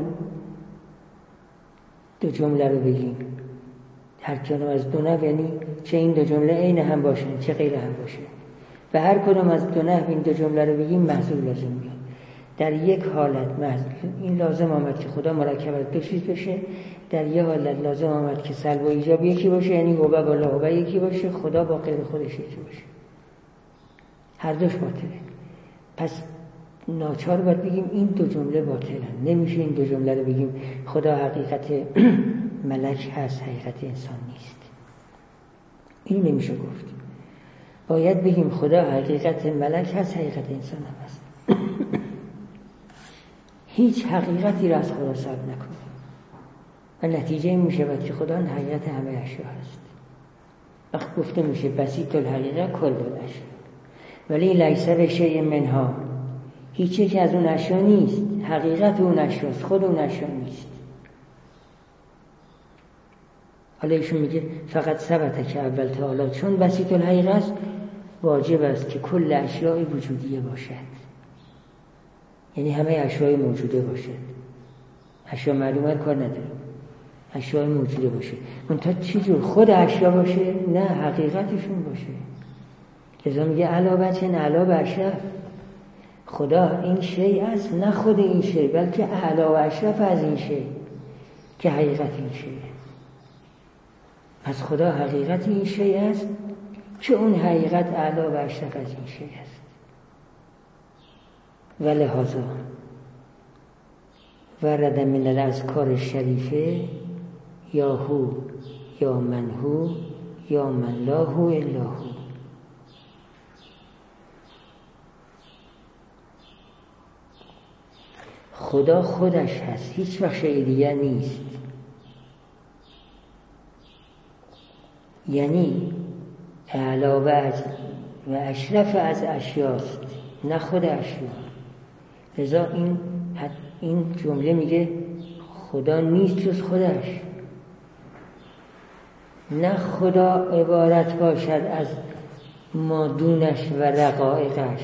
Speaker 1: دو جمله رو بگیم. هر کدام از دو نحو یعنی چه این دو جمله عین هم باشن چه غیر هم باشه. به هر کدام از دو نحو این دو جمله رو بگیم محذوف لازم میاد. در یک حالت محذوف این لازم آمد که خدا مرکب از دو چیز بشه، در یک حالت لازم آمد که سلب و ایجاب یکی باشه یعنی هو با لا هو یکی باشه، خدا با غیر خودش یکی باشه. هر دوش باطله. پس ناچار باید بگیم این دو جمله باطلن. نمیشه این دو جمله رو بگیم خدا حقیقت ملک هست حقیقت انسان نیست. این نمیشه گفت. باید بگیم خدا حقیقت ملک هست حقیقت انسان هم هست. هیچ حقیقتی را از خدا سلب نکنه و نتیجه این میشه که خدا حقیقت همه اشیا هست. گفته میشه بسیط الحقیقه کل الاشیا، ولی لیس بشیء منها، هیچ یک از اون اشیا نیست، حقیقت اون اشیاست، خود اون اشیا نیست. حالا ایشون میگه فقط ثبت که اول تعالی چون بسیط الحقیقه است واجب است که کل اشیاء وجودیه باشد، یعنی همه اشیاء موجوده باشد. اشیا معلومه کار نداره، اشیاء موجوده باشه. منتها چی جور خود اشیا باشه؟ نه، حقیقتشون باشه. لذا میگه علا بچن علا بشر، خدا این شیء است، نه خود این شیء، بلکه اعلی و اشرف از این شیء که حقیقت این شیء. پس خدا حقیقت این شیء است که اون حقیقت اعلی و اشرف از این شیء است. و لهذا ورد من الاذکار الشریفه یا هو یا من هو یا من لا هو الا هو. خدا خودش هست، هیچ وقت شیء دیگر نیست. یعنی اعلی و اشرف از اشیاست، نه خود اشیا. لذا این این جمله میگه خدا نیست جز خودش، نه خدا عبارت باشد از مادونش و رقایقش،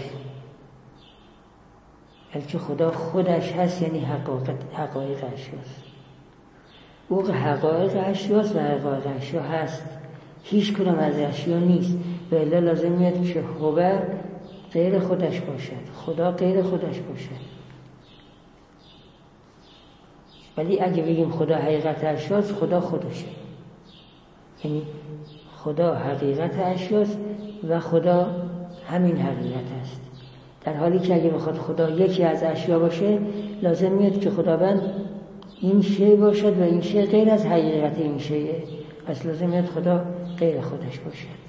Speaker 1: بلکه خدا خودش هست، یعنی حقیقت حقایق اشیاست. او حقایق اشیاست و حقایق اشیا هست، هیچ کدام از اشیا نیست. و الا لازم میاد که هو غیر خودش باشد، خدا غیر خودش باشد. ولی اگه بگیم خدا حقیقت اشیاست، خدا خودشه، یعنی خدا حقیقت اشیاست و خدا همین حقیقت است. در حالی که اگه بخواد خدا یکی از اشیا باشه، لازم میاد که خداوند این شیء باشد و این شیء غیر از حقیقت این شیء، پس لازم میاد خدا غیر خودش باشد.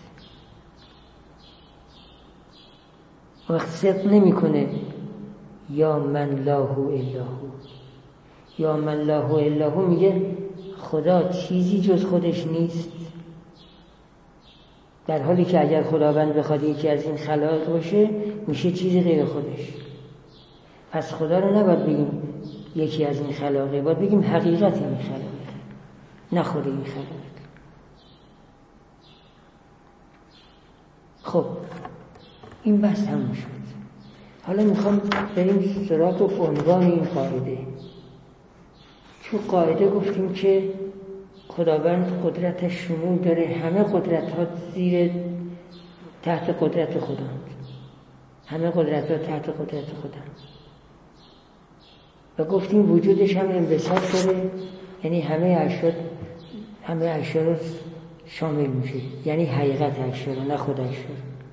Speaker 1: وقت صدق نمی کنه یا من لا هو الا هو، یا من لا هو الا هو میگه خدا چیزی جز خودش نیست، در حالی که اگر خداوند بخواد یکی از این خلایق باشه میشه چیزی غیر خودش. پس خدا رو نباید بگیم یکی از این خلایق، باید بگیم حقیقت این خلایق، نه خود این خلایق. خب این بحث همون شد. حالا میخوام بریم سراغ عنوان این قاعده. تو قاعده گفتیم که خداوند قدرتش شمول داره، همه قدرت ها زیر تحت قدرت خداند، همه قدرت ها تحت قدرت خداند. و گفتیم وجودش هم انبساط داره، یعنی همه اشیا همه اشیا رو شامل میشه، یعنی حقیقت اشیا رو، نه خود اشیا.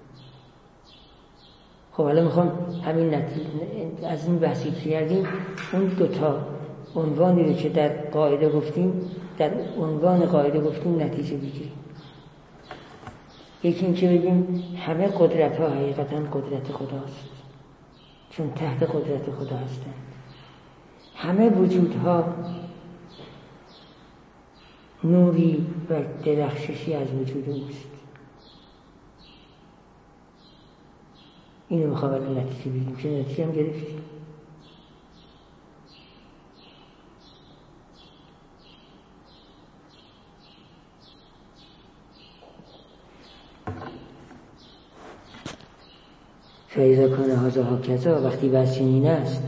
Speaker 1: خب حالا میخوام همین نتیجه از این بحثی که کردیم اون دوتا عنوانی رو که در قاعده گفتیم، در عنوان قاعده گفتیم نتیجه بگیریم. یکی این که بگیم همه قدرت ها حقیقتا قدرت خداست، چون تحت قدرت خدا هستند. همه وجودها نوری و درخششی از وجود اوست. اینو میخوام الان نتیجه بگیریم، چه نتیجه هم گرفتیم. فاذا کان هذا هکذا، وقتی بحث چنین است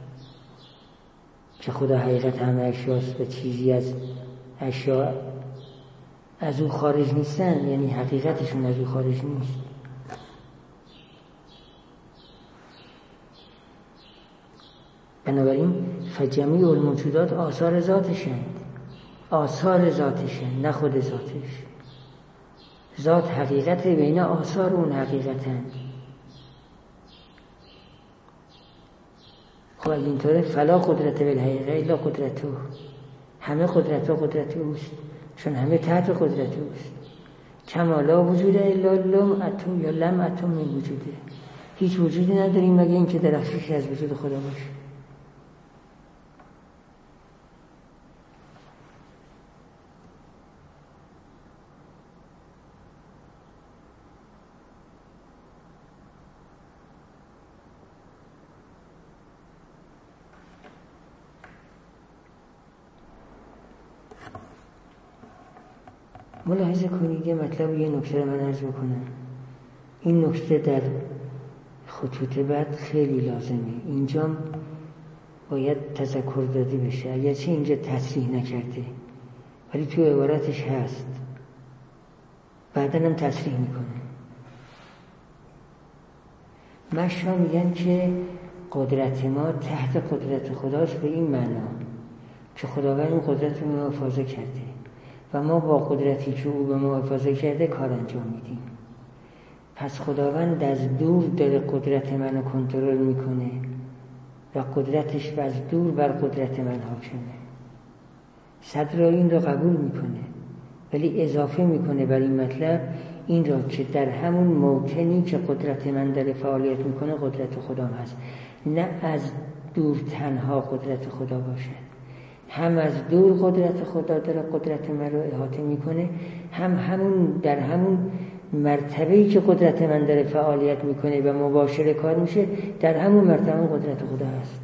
Speaker 1: که خدا حقیقت همه اشیاست و چیزی از اشیا از او خارج نیستن، یعنی حقیقتشون از او خارج نیست، بنابراین فجمیع الموجودات آثار ذاتشند، آثار ذاتشند، نه خود ذاتش. ذات حقیقت، بین آثار اون حقیقتند. خب اگه اینطوره فلا قدرت بالحقیقه الا قدرته، همه قدرت ها قدرت اوست، چون همه تحت قدرت اوست. کما لا وجود الا لمعة یا لمعة من وجوده، هیچ وجودی نداریم مگه اینکه درخششی از وجود خدا باشه. ملاحظه کنید یه مطلب یه نکته رو من عرض بکنم. این نکته در خطوط بعد خیلی لازمه، اینجا باید تذکر داده بشه، اگرچه اینجا تصریح نکرده ولی تو عبارتش هست، بعداً هم تصریح میکنه. مشا میگن که قدرت ما تحت قدرت خداست، به این معنا که خداوند این قدرت رو محافظه کرده و ما با قدرتی که او به ما محافظه کرده کار انجام میدیم. پس خداوند از دور داره قدرت منو کنترل میکنه و قدرتش از دور بر قدرت من حاکمه. صدر این رو قبول میکنه ولی اضافه میکنه بر این مطلب این را که در همون موطنی که قدرت من داره فعالیت میکنه قدرت خدا هست، نه از دور تنها قدرت خدا باشه. هم از دور قدرت خدا داره قدرت من رو احاطه میکنه، هم همون در همون مرتبه‌ای که قدرت من داره فعالیت میکنه و مباشر کار میشه، در همون مرتبه قدرت خدا هست.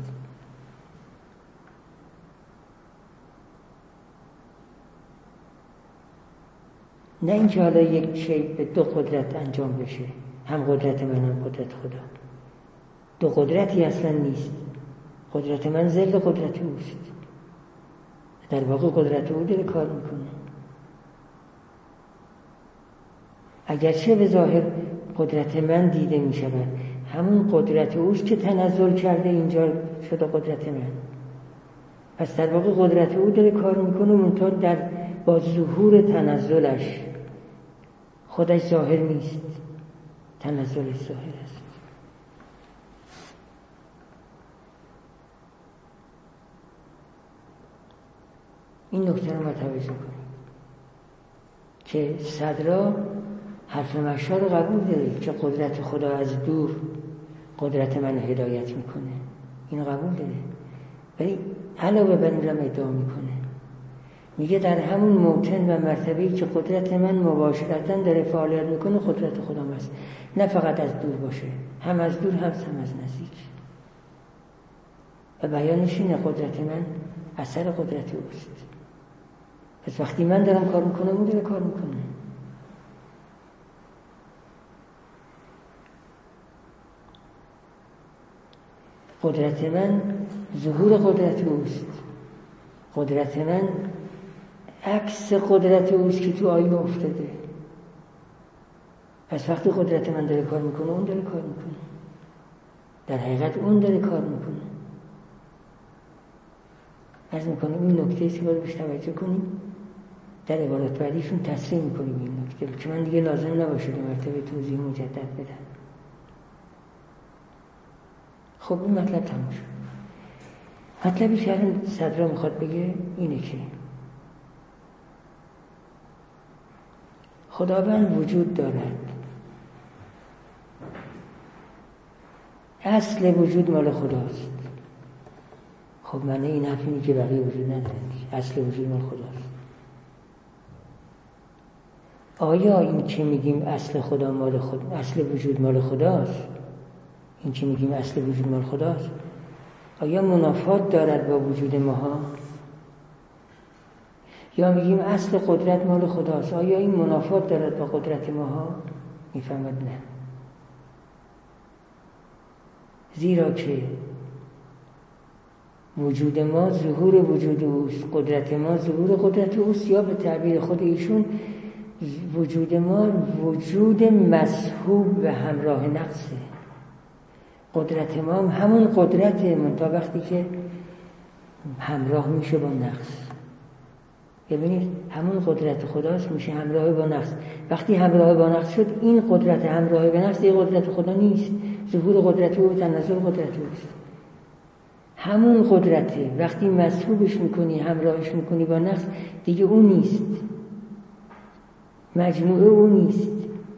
Speaker 1: نه اینکه حالا یک شی به دو قدرت انجام بشه، هم قدرت من هم قدرت خدا. دو قدرتی اصلا نیست. قدرت من ضد قدرت اوست. در واقع قدرت او داره کار میکنه. اگرچه به ظاهر قدرت من دیده میشود، همون قدرت اوست که تنزل کرده اینجا شده قدرت من. پس در واقع قدرت او داره کار میکنه، منتها در با ظهور تنزلش خودش ظاهر نیست، تنزلش ظاهر است. این نکته رو متوجه کنید که صدرا حرف مشا رو قبول داره که قدرت خدا از دور قدرت من رو هدایت میکنه، این قبول داره، ولی علاوه بر این رو ادعا میکنه، میگه در همون موطن و مرتبه‌ای که قدرت من مباشرتاً داره فعالیت میکنه قدرت خدا هست، نه فقط از دور باشه، هم از دور هم از نزدیک. و بیانش اینه قدرت من اثر قدرت اوست. پس وقتی من دارم کار میکنم اون داره کار میکنه. قدرت من ظهور قدرت اوست. قدرت من عکس قدرت اوست که تو آینه افتاده. پس وقتی قدرت من داره کار میکنه اون داره کار میکنه. در حقیقت اون داره کار میکنه. عرض میکنم این نکته ایست که باید بهش توجه کنیم. در عبارت بعدیشون تصریح میکنیم این نکته که من دیگه لازم نباشه به مرتبه توضیح مجدد بدم. خب این مطلب تموم شد. مطلبی که الان صدرا میخواد بگه اینه که خداوند وجود دارد، اصل وجود مال خداست. خب معنی این حرف اینه که بقیه وجود ندارند، اصل وجود مال خداست. آیا این که میگیم اصل خدا مال خود، اصل وجود مال خداست، این که میگیم اصل وجود مال خداست، آیا منافات دارد با وجود ماها؟ یا میگیم اصل قدرت مال خداست، آیا این منافات دارد با قدرت ماها؟ میفهمد نه. زیرا که وجود ما ظهور وجود اوست، قدرت ما ظهور قدرت اوست، یا به تعبیر خود ایشون وجود ما وجود مسحوب و همراه نقصه. قدرت ما همون قدرت منتها وقتی که همراه میشه با نقص. ببینید همون قدرت خداست میشه همراه با نقص. وقتی همراه با نقص شد این قدرت همراه با نقص دیگه قدرت خدا نیست، ظهور قدرت او و تنزل قدرت اوست. همون قدرته وقتی مسحوبش میکنی همراهش میکنی با نقص دیگه اون نیست، مجموعه اون نیست،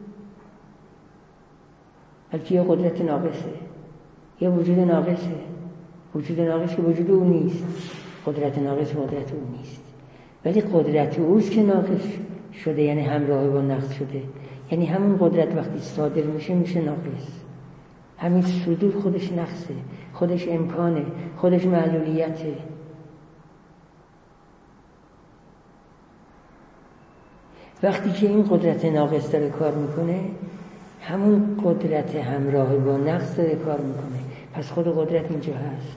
Speaker 1: بلکه یه قدرت ناقصه، یه وجود ناقصه، وجود ناقص که وجود اون نیست، قدرت ناقص قدرت اون نیست، ولی قدرت اوست که ناقص شده، یعنی همراه با نقص شده. یعنی همون قدرت وقتی صادر میشه میشه ناقص. همین صدور خودش نقصه، خودش امکانه، خودش معلولیته. وقتی که این قدرت ناقص داره کار میکنه، همون قدرت همراه با نقص داره کار میکنه. پس خود قدرت اینجا هست.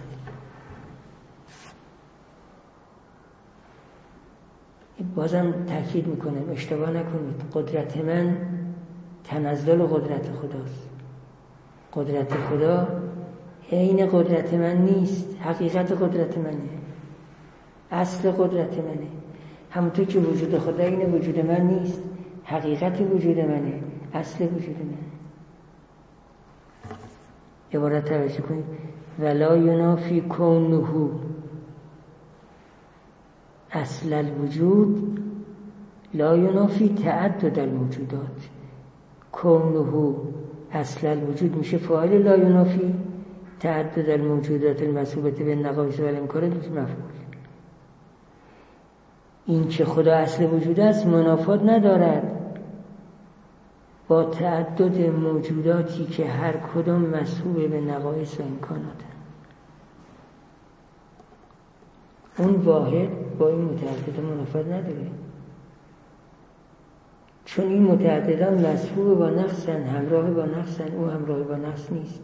Speaker 1: بازم تاکید میکنم اشتباه نکنید، قدرت من تنزل قدرت خداست. قدرت خدا عین قدرت من نیست، حقیقت قدرت منه، اصل قدرت منه. همونطور که وجود خدا این وجود من نیست، حقیقت وجود منه، اصل وجود منه. عبارت توجه کنید، ولا ینافی کونه اصل الوجود لا ینافی تعدد الموجودات. کونه اصل الوجود میشه فاعل لا ینافی تعدد الموجودات المسبوبه به نقایص و الامکانات میشه مفعول. این که خدا اصل وجود است منافات ندارد با تعدد موجوداتی که هر کدام مسبوب به نقایص و امکانات. اون واحد با این متعدد منافات نداره، چون این متعددان مسبوب با نقصن، همراه با نقصن، او همراه با نقص نیست.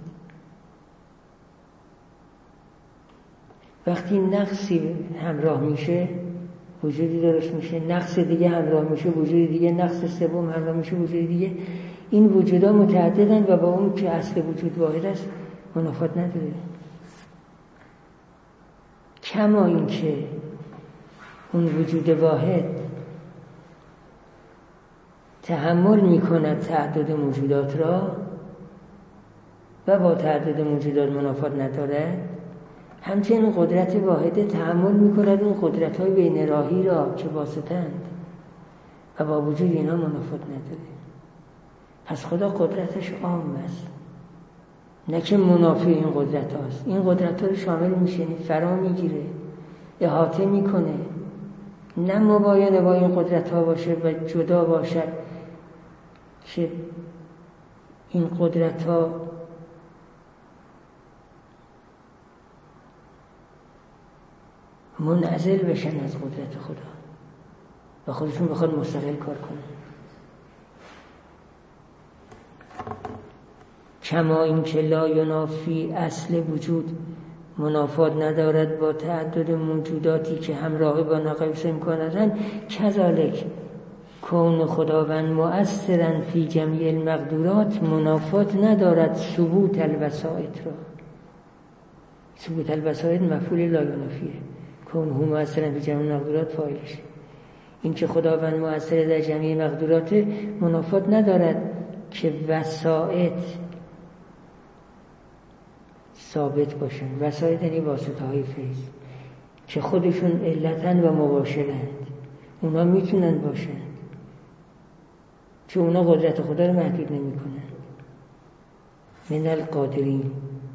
Speaker 1: وقتی نقصی همراه میشه وجودی درست میشه، نقص دیگه همراه میشه وجود دیگه، نقص سوم همراه میشه وجود دیگه. این وجودا متعددن و با اون که اصل وجود واحد است منافات نداره. کما این که اون وجود واحد تحمل میکند تعدد موجودات را و با تعدد موجودات منافات ندارد، همچنین قدرت واحده تحمل میکند اون قدرت های بین راهی را که واسطند و با وجود اینا منافات نداره. پس خدا قدرتش عام است، نه که منافی این قدرت هاست. این قدرت ها رو شامل میشه، فرا میگیره، احاطه میکنه، نه مباینه با این قدرت ها باشه و جدا باشد که این قدرت ها منعزل بشن از قدرت خدا و خودشون بخواد مستقل کار کنن. کما این که لا ینافی اصل وجود منافات ندارد با تعدد موجوداتی که همراه با نقایص امکاناتن، کذالک کون خداوند مؤثرا فی جمیع المقدورات منافات ندارد ثبوت الوسائط را. ثبوت الوسائط مفعول لا ینافیه، کون هو مؤثرا فی جمیع المقدورات فاعلش. این که خداوند مؤثر در جمیع مقدورات منافات ندارد که وسائط ثابت باشن. وسائط یعنی واسطه های فیض که خودشون علتن و مباشرند، اونا میتونن باشن چون اونا قدرت خدا رو محدود نمی کنن. من القادرین،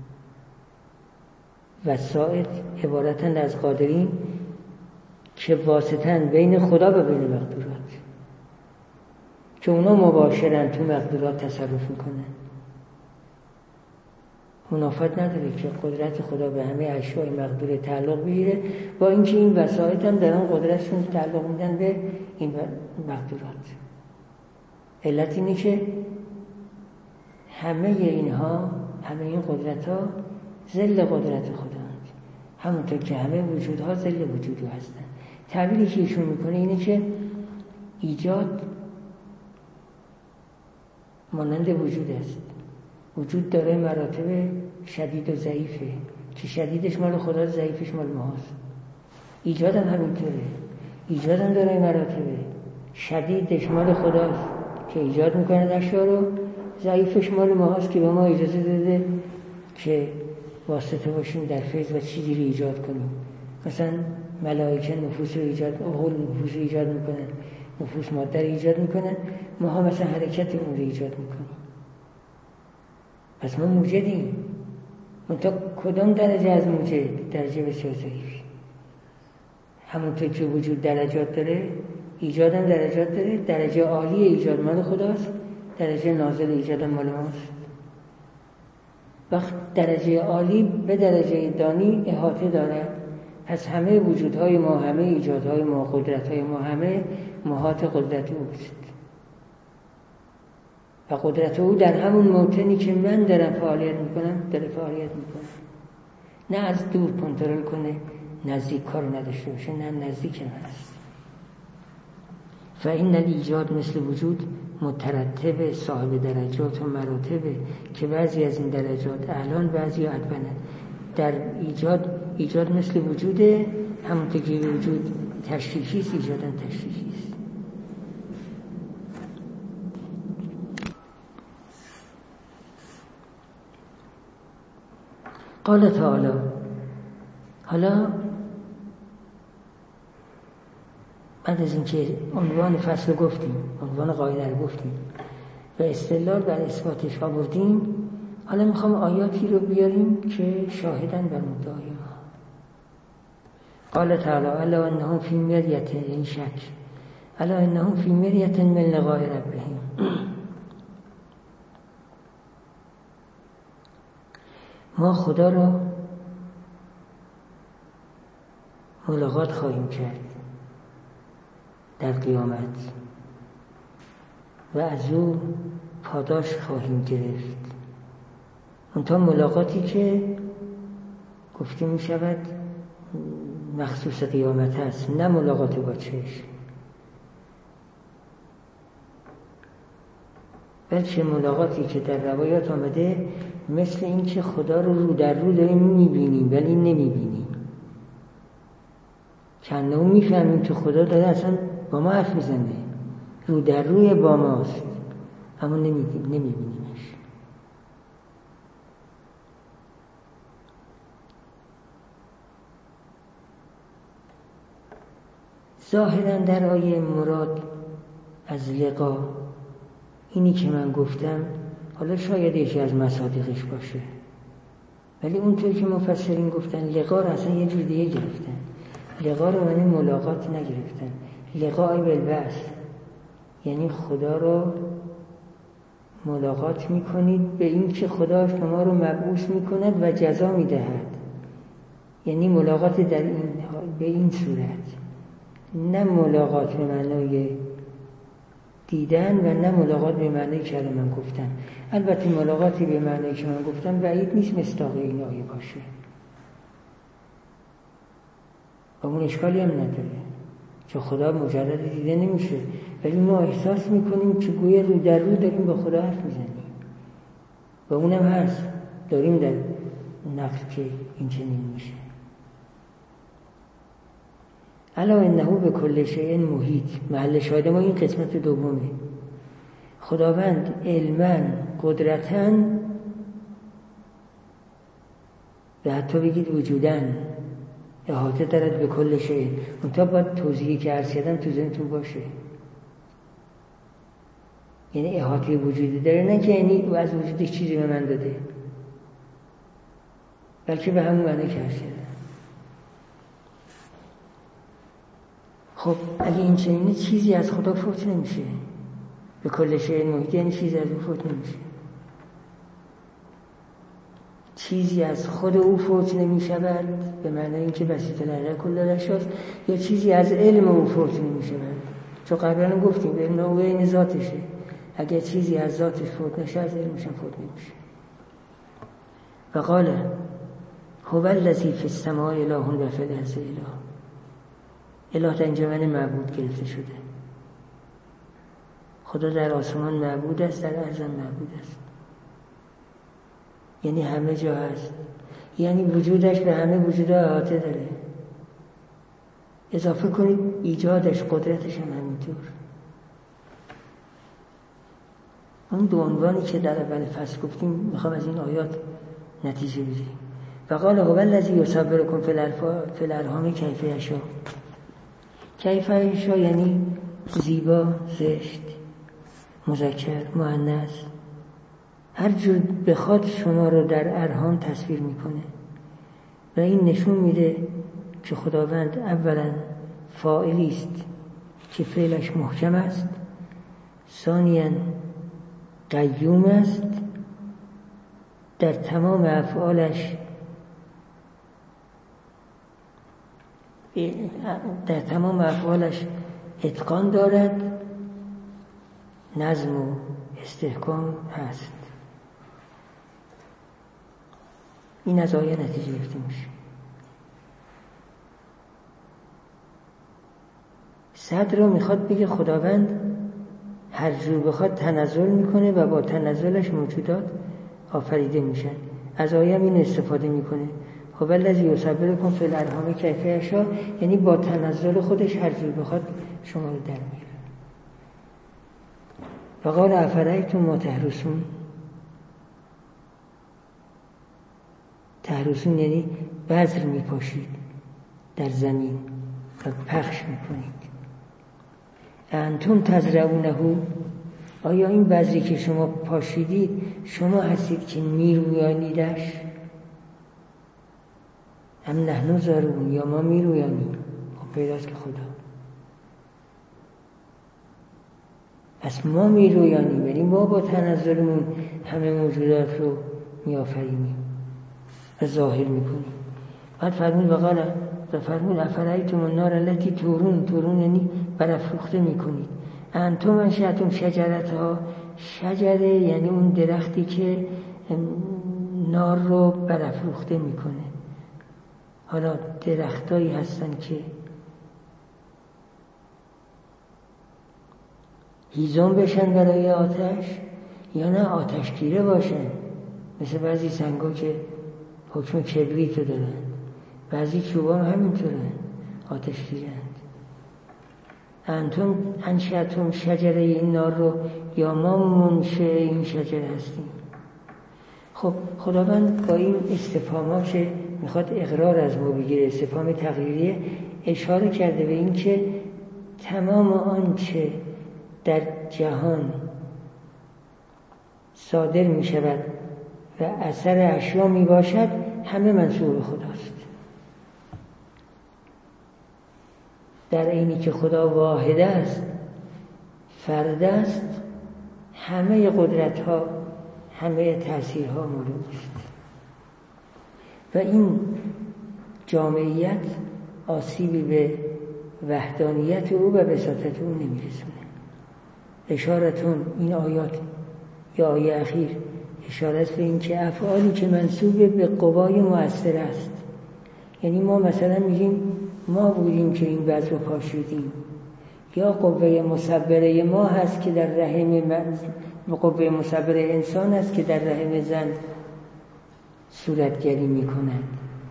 Speaker 1: وسائط عبارتن از قادرین که واسطن بین خدا و بین مقدورات، که اونا مباشرن تو مقدورات تصرف میکنن. منافات نداره که قدرت خدا به همه اشیاء مقدور تعلق بگیره، با اینکه این وسائط هم دارن قدرتشون تعلق میدن به این مقدورات. علت اینه که همه اینها، همه این قدرت ها ظل قدرت خداست، همونطور که همه وجودها ظل وجودو هستن. تعبیری که ایشون میکنه اینه که ایجاد مانند وجود است. وجود داره مراتب شدید و ضعیفه که شدیدش مال خدا، ضعیفش مال ماست. ایجاد هم همینطوره، ایجاد هم داره مراتبه، شدیدش مال خداست که ایجاد میکنه اشیا رو، ضعیفش مال ماست که به ما اجازه داده که واسطه باشیم در فیض و چیزی رو ایجاد کنیم. مثلا ملائکه نفوس رو ایجاد، عقل نفوس رو ایجاد میکنن، نفوس ماده رو ایجاد میکنن، ما هم مثلا حرکت اون رو ایجاد میکنیم. پس ما موجدیم. منتها کدام درجه از موجد؟ درجه بسیار ضعیفی. همونطور که وجود درجات داره، ایجاد هم درجات داره. درجه عالی ایجاد مال خداست، درجه نازل ایجاد مال ماست. وقت درجه عالی به درجه دانی احاطه داره، پس همه وجودهای ما، همه ایجادهای ما، قدرتهای ما، همه محاط قدرت اوست و قدرت او در همون موطنی که من دارم فعالیت میکنم داره فعالیت میکنه. نه از دور کنترل کنه نزدیک کار نداشته باشه، نه نزدیک من هست. فإن الایجاد مثل وجود مترتب صاحب درجات و مراتب که بعضی از این درجات اعلان بعضی ادبنن. در ایجاد ایجاد مثل وجوده، همونطور که وجود تشریفی است ایجادن تشریفی است. قال تعالی، حالا بعد از اینکه عنوان فصل گفتیم، عنوان قاعده رو گفتیم و استدلال بر اثباتش آوردیم، حالا میخوام آیاتی رو بیاریم که شاهدن بر مدعای ما. قال تعالی الا انهم فی مریة، این شک، الا انهم فی مریة من لقاء ربهم. ما خدا رو ملاقات خواهیم کرد در قیامت و از او پاداش خواهیم گرفت. اونتا ملاقاتی که گفته می شود مخصوص قیامت هست، نه ملاقات با چشم، بلکه ملاقاتی که در روایات آمده مثل این که خدا رو رو در رو داریم میبینیم ولی نمیبینیم، کنه اون میفهمیم که خدا داره اصلا با ما حرف میزنه، رو در روی با ماست اما نمیبینیمش. ظاهرا در آیه مراد از لقا اینی که من گفتم، حالا شاید یکی از مصادیقش باشه، ولی اونطور که مفسرین گفتن لقا رو اصلا یه جور دیگه گرفتن. لقا رو یعنی ملاقات نگرفتن، لقای بالبعث یعنی خدا رو ملاقات میکنید به این که خدا شما رو مبعوث میکند و جزا میدهد، یعنی ملاقات در این به این صورت، نه ملاقات به معنای دیدن و نه ملاقات به معنی که من گفتم. البته ملاقاتی به معنی که من گفتم بعید نیست مصداق این آیه باشه و اون اشکالی هم نداره، چون خدا مجرد دیده نمیشه، ولی ما احساس میکنیم که گویا رو در رو داریم با خدا حرف میزنیم و اونم هست، داریم در نقل که این چنین میشه. الا انه به کل شیء محیط، محل شاهد ما این قسمت دومه. خداوند علما قدرتا و حتی بگید وجودن احاطه دارد به کل شیء. اونتا باید توضیحی که عرض کردم تو ذهنتون باشه، یعنی احاطه وجودی داره، نه که یعنی از وجودش چیزی به من داده، بلکه به همون معنی که عرض کردم. خب اگه این چنینه چیزی از خدا فوت نمیشه، به کل شیء محیط یعنی چیزی از او فوت نمیشه، چیزی از خود او فوت نمیشود به معنی اینکه بسیط العدد کل الاشیاست، یا چیزی از علم او فوت نمیشود، چون قبلا گفتیم به علم او این ذاتشه، اگه چیزی از ذاتش فوت نشه از علمش هم فوت نمیشه. و قال هو الذی فی السماء اله و فی الارض اله. اله در اینجا معنی معبود گرفته شده. خدا در آسمان معبود است، در ارض هم معبود است، یعنی همه جا هست، یعنی وجودش به همه وجودها احاطه داره. اضافه کنید ایجادش، قدرتش هم همینطور. اون دو عنوانی که در اول فصل گفتیم میخوام از این آیات نتیجه بگیریم. و قال هو الذی یصورکم فی الارحام کیف یشاء. کیف یشاء یعنی زیبا، زشت، مذکر، مؤنث، هر جور بخواد شما رو در ارحام تصویر میکنه و این نشون میده که خداوند اولا فاعلی است که فعلش محکم است، ثانیاً قیوم است، در تمام افعالش در تمام افعالش اتقان دارد، نظم و استحکام هست. این از آیه نتیجه گرفته میشه. صدر رو میخواد بگه خداوند هر جور بخواد تنزل میکنه و با تنزلش موجودات آفریده میشن. از آیه هم این استفاده میکنه. خب الذی یصورکم فی الارحام کیف یشاء، یعنی با تنزل خودش هر جور بخواد شما رو در میاره. و قال افرایتم ما تحرثون. تحرثون یعنی بذر میپاشید در زمین و پخش میکنید. انتم تزرعونه، آیا این بذری که شما پاشیدید شما هستید که میرویانیدش؟ هم نحن زارعون، یا ما میرویانیم؟ خب پیداست که خدا. پس ما میرویانیم، یعنی ما با تنزلمون همه موجودات رو میآفرینیم و ظاهر میکنیم. بعد فرمود وقال و فرمود افرایتم النار التی تورون. تورون یعنی برافروخته میکنید. انتم انشأتم شجرتها. شجره یعنی اون درختی که نار رو برافروخته میکنه. حالا درختایی هستن که هیزم بشن برای آتش یا نه آتشگیره باشن، مثل بعضی سنگا که حکم کبریت رو دارن، بعضی چوبان همینطورن آتشگیرند. انتم انشأتم شجره این نار رو، یا ما منشأ این شجره هستیم. خب خداوند با این استفهامات که میخواد اقرار از ما بگیره، استفهام تقریریه، اشاره کرده به این که تمام آنچه در جهان صادر میشود و اثر اشیا میباشد همه منسوب خداست. در اینی که خدا واحد است، فرد است، همه قدرت ها، همه تأثیر ها موجود است و این جامعیت آسیبی به وحدانیت او و بساطت او نمیرسونه. اشارتون این آیات یا آیه اخیر اشاره است به این که افعالی که منسوب به قوای مؤثر است، یعنی ما مثلا میگیم ما بودیم که این بذر رو پاشیدیم، یا قوه مصبره ما هست که در رحم قوه مصبره انسان است که در رحم زن صورتگری میکند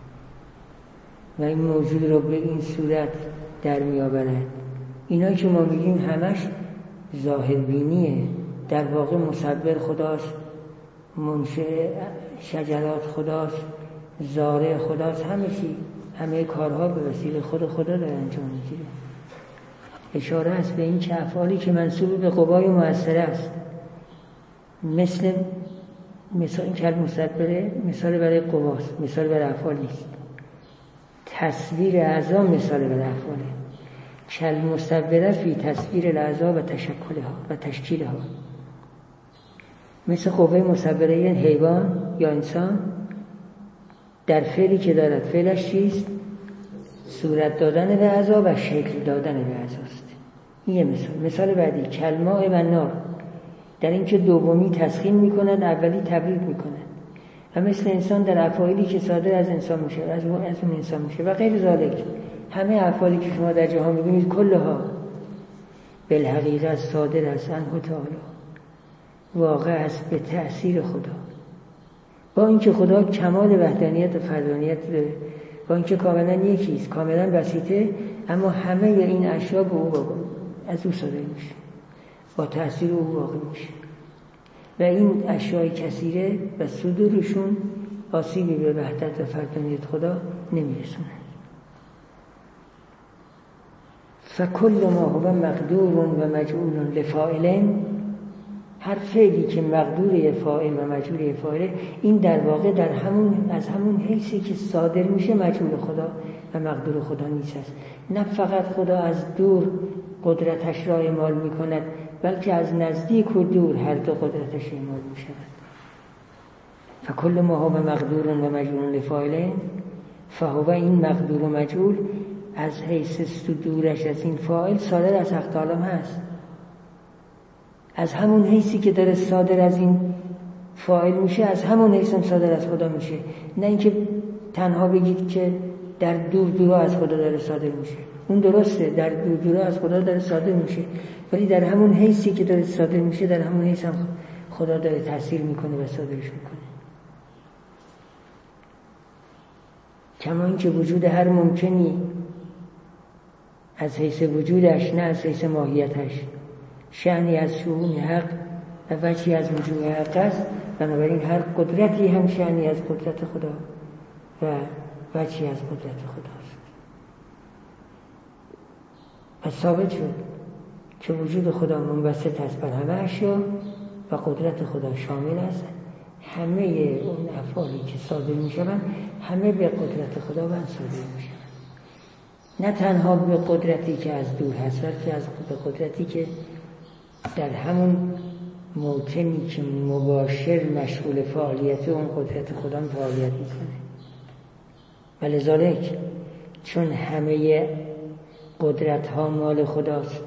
Speaker 1: و این موجود رو به این صورت در میآورد. اینا که ما میگیم همش ظاهربینیه، در واقع مصبر خداست، منشأ شجرات خداست، زارع خداست، همه چی، همه کارها به وسیله خود خدا در انجام میگیره. اشاره است به این که افعالی که منسوب به قوای مؤثر است، مثل مثال این کلمه مصبره مثال برای قواست، مثال برای افعال نیست. تصویر اعضا مثال برای افعاله. کلمه مصبره فی تصویر الاعضا و تشکلها و تشکیلها. مثل قوه مصبره حیوان یا انسان در فعلی که دارد، فعلش چیست؟ صورت دادن به اعضا و شکل دادن به اعضاست. این یه مثال. مثال بعدی کلماء و نار، در اینکه دومی تسخین میکنند، اولی تبرید میکنند. و مثل انسان در افعالی که صادر از انسان میشه، از اون از اون انسان میشه و غیر ذالک. همه افعالی که شما در جهان میبینید کلها بالحقیقت صادر از عنه تعالی، واقع است به تأثیر خدا. با اینکه خدا کمال وحدانیت و فردانیت داره، با اینکه کاملا یکیست، کاملا بسیطه، اما همه این اشیا به او از او صادر میشه، با تأثیر او واقع میشه و این اشیای کثیره و صدورشون آسیبی به وحدت و فردانیت خدا نمیرسونه. فکل ما هو مقدور و مجعول لفاعلین، هر فعلی که مقدور فاعل و مجعول فاعل، این در واقع در همون از همون حیثی که صادر میشه مجعول خدا و مقدور خدا نیست است. نه فقط خدا از دور قدرتش را اعمال میکند، بلکه از نزدیک و دور هر دو قدرتش اعمال میشود. فکل ما هو مقدور و مجعول لفاعلین، فهو این مقدور و مجعول از حیث صدورش از این فاعل صادر از حق تعالی هست. از همون حیثی که داره صادر از این فاعل میشه، از همون حیث هم صادر از خدا میشه. نه اینکه تنها بگید که در دور دورا از خدا داره صادر میشه. اون درسته، در دور دورا از خدا داره صادر میشه، ولی در همون حیثی که داره صادر میشه، در همون حیث هم خدا داره تأثیر میکنه و صادرش میکنه. کما اینکه وجود هر ممکنی از حیث وجودش نه از حیث ماهیتش شأنی از شؤون حق و وجهی از وجود حق است، بنابراین هر قدرتی هم شأنی از قدرت خدا و وجهی از قدرت خداست. و ثابت شد که وجود خدا منبسط است بر همه اشیا و قدرت خدا شامل است. همه اون افعالی که صادر می شوند همه به قدرت خداوند صادر می شوند، نه تنها به قدرتی که از دور هست، بلکه از به قدرتی که در همون موطنی که مباشر مشغول فعالیت اون قدرت خدا فعالیت میکنه. ولذالک چون همه قدرت ها مال خداست،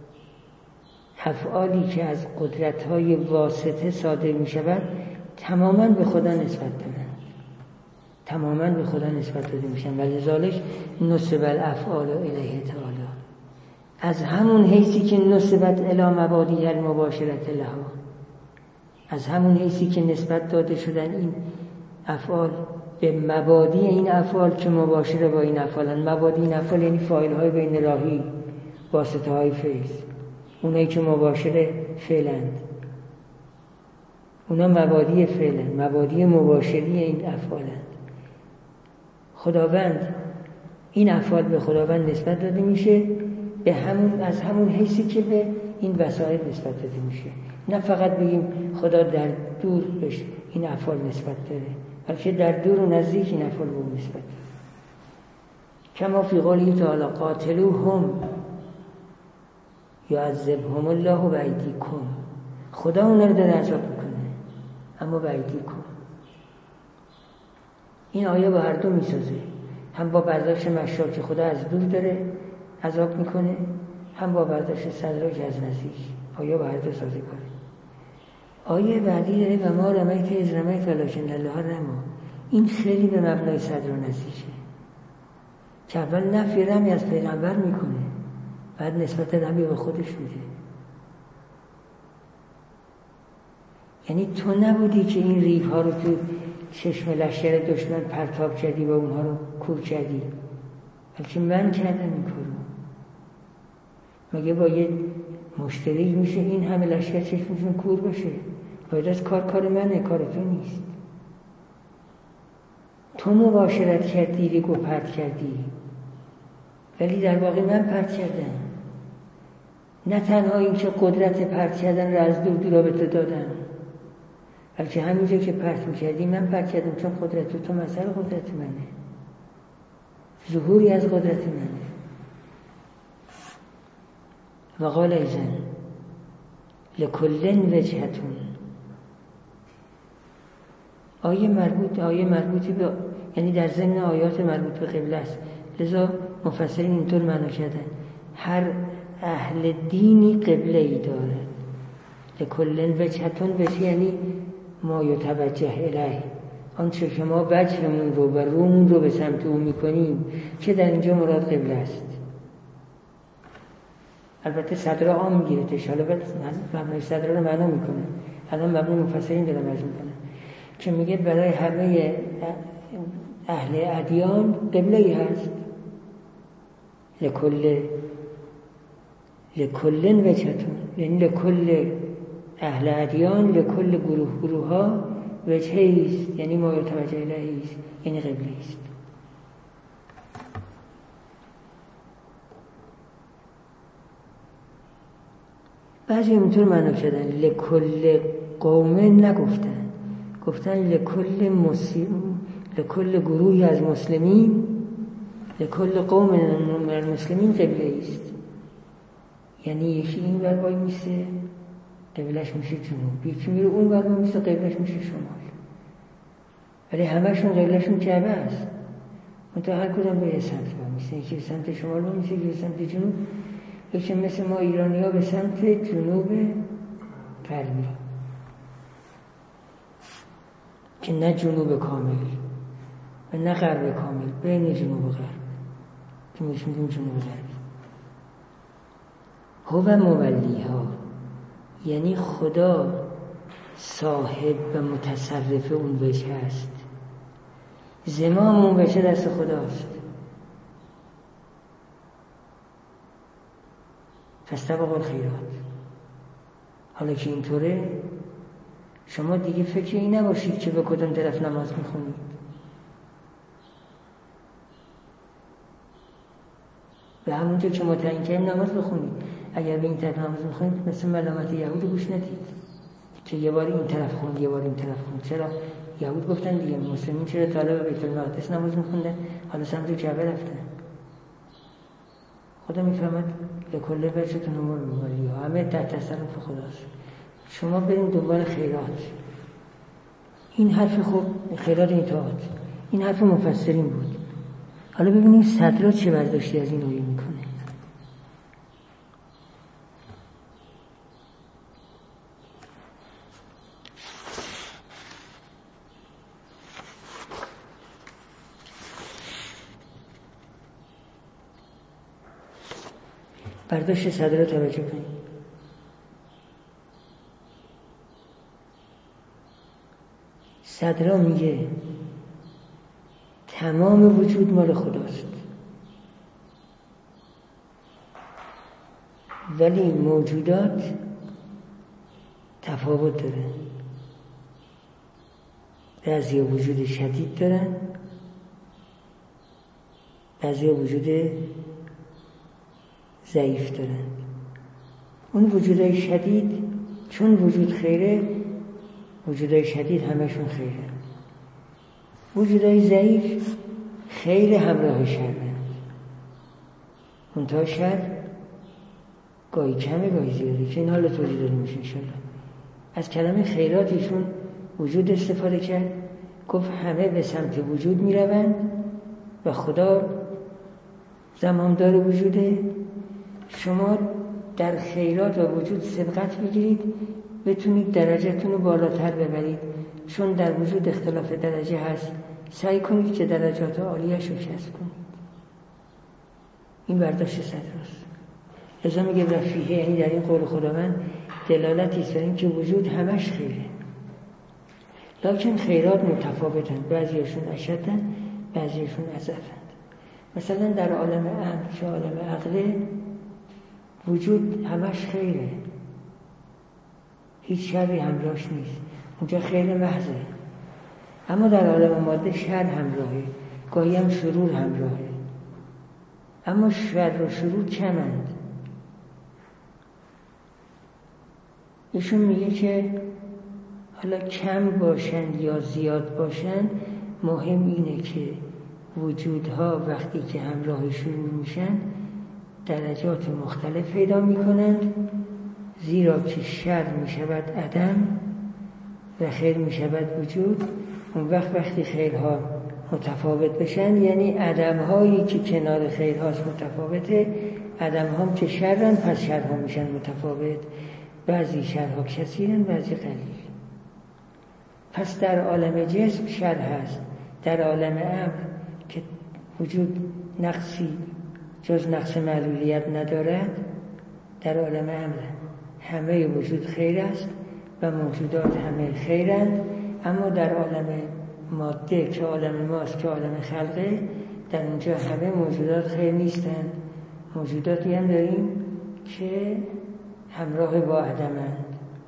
Speaker 1: افعالی که از قدرت های واسطه صادر می شود تماما به خدا نسبت دارند، تماما به خدا نسبت داده میشن. ولذالک نسب الافعال الیه تعالی، از همون حیثی که نسبت الی مبادی المباشرت لها، از همون حیثی که نسبت داده شدن این افعال به مبادی این افعال که مباشره با این افعالن. مبادی این افعال یعنی فاعل های بین راهی، واسطه های فیض، اونایی که مباشره فعلند، اونا مبادی فعلند، مبادی مباشری این افعالند. خداوند این افعال به خداوند نسبت داده میشه به همون از همون حیثی که به این وسایل نسبت داده میشه. نه فقط بگیم خدا در دور بهش این افعال نسبت داره، بلکه در دور و نزدیک این افعال به نسبت داره. کما فی قوله تعالی قاتلوهم یعذبهم الله بایدیکم، خدا اونا رو داره عذاب میکنه اما بایدیکم. این آیه با هر دو میسازه، هم با برداشت مشال که خدا از دور داره عذاب میکنه، هم با برداشت صدرا که از نزدیک. آیه با هر دو سازه کنه. آیه بعدی داره و ما رمیت از رمیت ولکن الله رما. این خیلی به مبنای صدر و نزدیکه که اول نفی رمی از پیغمبر میکنه، بعد نسبت رمی به خودش میده. یعنی تو نبودی که این ریگ ها رو تو چشم لشکر دشمن پرتاب کردی و اونها رو کور کردی، بلکه من کردم این کارو. مگه با یه مشتری میشه این همه لشکر چشمشون کور بشه؟ باید از کار کار منه، کار تو نیست. تو مباشرت کردی، ریگو پرت کردی، ولی در واقع من پرت کردم. نه تنها این که قدرت پرت کردن را از دور دورا به تو دادم، بلکه همینجا که پرت میکردی من پرت کردم، چون قدرت تو مثل قدرت منه، ظهوری از قدرت منه. و قال ایزن لکلن وجهتون. آیه مربوط آیه مربوطی به یعنی در ضمن آیات مربوط به قبله است، لذا مفسرین اینطور معنا کردن هر اهل دینی قبله ای دارد. لکلن وجهتون وجه یعنی ما یتوجه الیه، آنچه که ما وجهمون رو و رومون رو به سمت او میکنیم، که در اینجا مراد قبله است. البته صدر عام میگیره تشاله، بعد مبنای صدر رو معنا میکنه. الان مبنای مفسرین دارم عرض میکنه که میگه برای همه اهل ادیان قبله ای هست. لکل لکلن وجهتون یعنی لکل اهل ادیان، لکل گروه گروه ها وجهی است، یعنی ما یتوجه الیه است، یعنی قبله است. بعضی اینطور معنا کردن لکل قوم نگفتن، گفتن لکل مسلم، لکل گروهی از مسلمین، لکل قوم من المسلمین قبله است. یعنی یکی این ور وای میسته قبلش میشه جنوب، یکی میره اون ور میسته قبلش میشه شمال، ولی همشون قبلشون کعبه است. منتها هر کدام به یه سمت با میشه، یکی به سمت شمال با میشه، یکی به سمت جنوب، یکی مثل ما ایرانی ها به سمت جنوب غربی که نه جنوب کامل و نه غرب کامل، بین جنوب و غرب که میش میگیم جنوب غربی. هو مولیها یعنی خدا صاحب و متصرف اون وجه هست، زمام اون وجه دست خداست. فاستبقوا الخیرات. حالا که اینطوره شما دیگه فکر این نباشید که به کدوم طرف نماز میخونید. به همونجا که متعین کردیم نماز بخونید. اگر به این طرف نماز میخونید مثل ملامت یهود گوش ندید که یه بار این طرف خوند یه بار این طرف خوند. چرا؟ یهود گفتن دیگه مسلمین چرا طالب بیت المقدس نماز میخوندن حالا سمت جبه رفتن. خدا میفهمد لکل بچتون امور مولی ها، همه تحت تصرف خداست. شما بریم دنبال خیرات. این حرف خوب خیرات این طاعت، این حرف مفسرین بود. حالا ببینیم صدرات چه برداشتی از این آیه میکنه. برداشت صدر رو توجه کنید. صدر میگه تمام وجود مال خداست، ولی موجودات تفاوت دارن. بعضی وجود شدید دارن، بعضی وجود ضعیف دارن. اون وجودای شدید چون وجود خیره، وجودای شدید همشون خیره. وجودای ضعیف خیر همراه شرن. منتها شر گاهی کمه گاهی زیاده که این حالا توضیح داده میشه انشالله. از کلمه خیراتشون وجود استفاده کرد، گفت همه به سمت وجود میروند و خدا زمامدار وجوده. شما در خیرات و وجود سبقت بگیرید، بتونید درجه‌تون رو بالاتر ببرید. چون در وجود اختلاف درجه هست، سعی کنید که درجات عالیش رو کسب کنید. این برداشت صدراست. لذا میگه رفیه، یعنی در این قول خداوند دلالتی است بر این که وجود همش خیره، لکن خیرات متفاوتن، بعضیشون اشدن بعضیشون اضعفند. مثلا در عالم امر که عالم عقله وجود همش خیره، هیچ شری همراهش نیست، اونجا خیر محضه. اما در عالم ماده شر همراهه، گاهی هم شرور همراهه، اما شر و شرور کمند. ایشون میگه که حالا کم باشند یا زیاد باشند، مهم اینه که وجودها وقتی که همراه شرور میشن درجات مختلف پیدا میکنند، زیرا که شر میشود عدم و خیر میشود وجود. اون وقت وقتی خیرها متفاوت بشن، یعنی عدمهایی که کنار خیرهاست متفاوته، عدمهام که شرن پس شرها میشن متفاوت. بعضی شرها کثیرن بعضی قلیل. پس در عالم جسم شر هست، در عالم امر که وجود نقصی جز نقص معلولیت ندارد، در عالم امر همه وجود خیر است و موجودات همه خیرند. اما در عالم ماده که عالم ماست که عالم خلقه، در اونجا همه موجودات خیر نیستند. موجوداتی هم داریم که همراه با عدمند،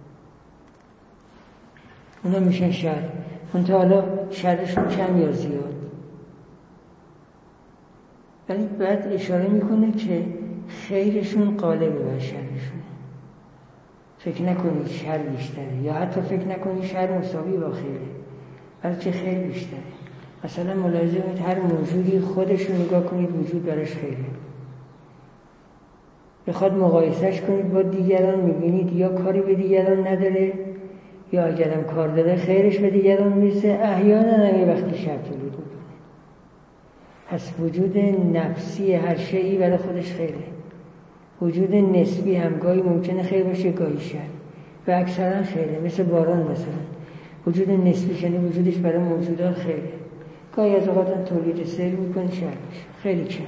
Speaker 1: اونا میشن شر. منتها حالا شرشون کم یا زیاد. ولی بعد اشاره میکنه که خیرشون غالبه بر شرشون. فکر نکنید شر بیشتره، یا حتی فکر نکنید شر مساوی با خیره، بلکه خیر بیشتره. مثلا ملاحظه کنید هر موجودی خودش رو نگاه کنید، وجود برش خیره. بخواد مقایسهش کنید با دیگران، میبینید یا کاری به دیگران نداره، یا اگرم کار داره خیرش به دیگران میرسه. احیانا هم یه وقتی شر تولید میکنه. پس وجود نفسی هر شیئی برای خودش خیره. وجود نسبی هم گاهی ممکنه خیر باشه گاهی شر و اکثرا خیره، مثل باران مثلا. وجود نسبی یعنی وجودش برای موجودات خیره، گاهی از اوقات هم تولید سیل میکنه شر میشه، خیلی کم.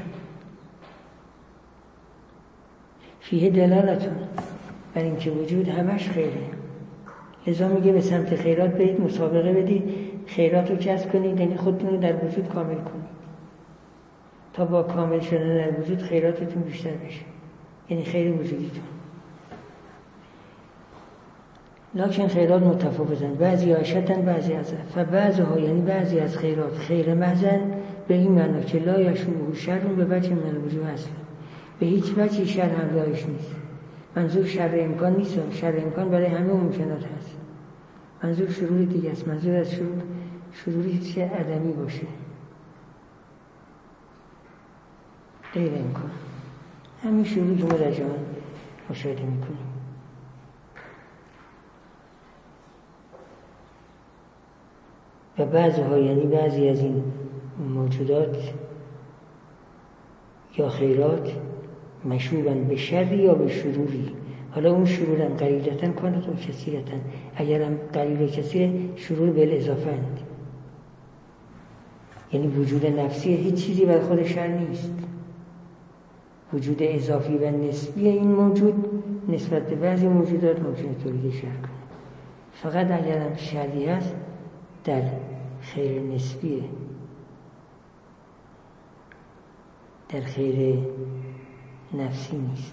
Speaker 1: فیه دلالتون بر اینکه وجود همش خیره. لذا میگه به سمت خیرات برید، مسابقه بدید، خیرات رو کسب کنید، یعنی خودتون رو در وجود کامل کنید تا با کامل شدن در وجود خیراتتون بیشتر بشه، یعنی خیر وجودیتون. لکن خیرات متفاوتن، بعضی اشدن بعضی اضعف. فبعضها یعنی بعضی از خیرات خیر محضن، به این معنا که لا یشوبه شر به وجه من الوجوه اصلا، به هیچ وجهی شر هم راهش نیست. منظور شر امکان نیست، شر امکان برای همه ممکنات هست. منظور شرور دیگه است. منظور از شرور شروری که عدمی باشه، غیر امکان. همین شروری که ما در جهان مشاهده میکنیم. و بعضها یعنی بعضی از این موجودات یا خیرات مشوبن به شری یا به شروری. حالا اون شرورم قلیلتن کانت و کثیرتن، اگرم قلیل و کثیر شرور به اضافه اند، یعنی وجود نفسی هیچ چیزی برای خود شر نیست. وجود اضافی و نسبی این موجود نسبت به بعضی موجودات ممکنه تولید شر کنه. فقط اگرم شری هست در خیر نسبیه، در خیر نفسی نیست.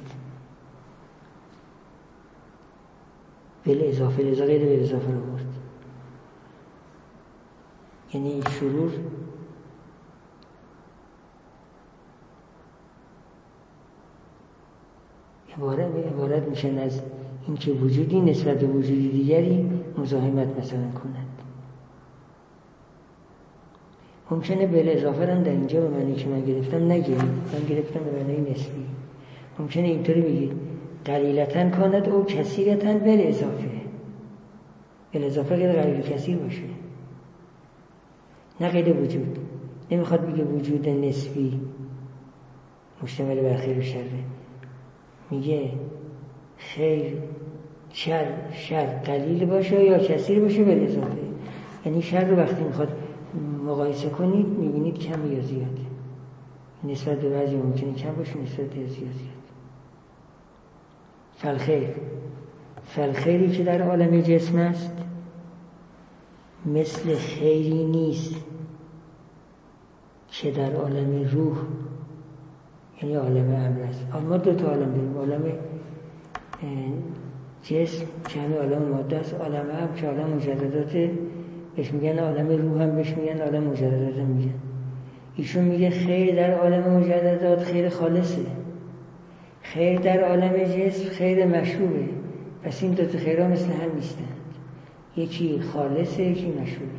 Speaker 1: بل اضافه لذا غیر بل اضافه رو برد، یعنی شرور عبارت عبارت میشن از اینکه وجودی نسبت به وجودی دیگری مزاحمت مثلا کند. ممکنه بل اضافه هم در اینجا به معنی که من گرفتم نگیریم، من گرفتم به معنی نسبی. ممکنه اینطوری بگید قلیلتن کاند او کثیرتن بل اضافه. بل اضافه غیر قلیل کثیر باشه، نه غیر وجود. نمیخواد بگه وجود نسبی مشتمل بر خیر و شره، میگه خیر شر شر قلیل باشه یا کثیر باشه بل اضافه. یعنی شر رو وقتی میخواد مقایسه کنید میبینید کم یا زیاده، نسبت به بعضی ممکنه کم باشه، نسبت به زیاد زیاد. فالخیر فالخیری که در عالم جسم است مثل خیری نیست که در عالم روح، یعنی عالم امر است. ما دو تا عالم داریم، عالم جسم که همه عالم ماده است، عالم امر که عالم مجردات بهش میگن، عالم روح هم بهش میگن، عالم مجردات هم میگن. ایشون میگه خیر در عالم مجردات خیر خالصه، خیر در عالم جسم خیر مشروبه. پس این دو تا خیرها مثل هم نیستند، یکی خالصه یکی مشروبه.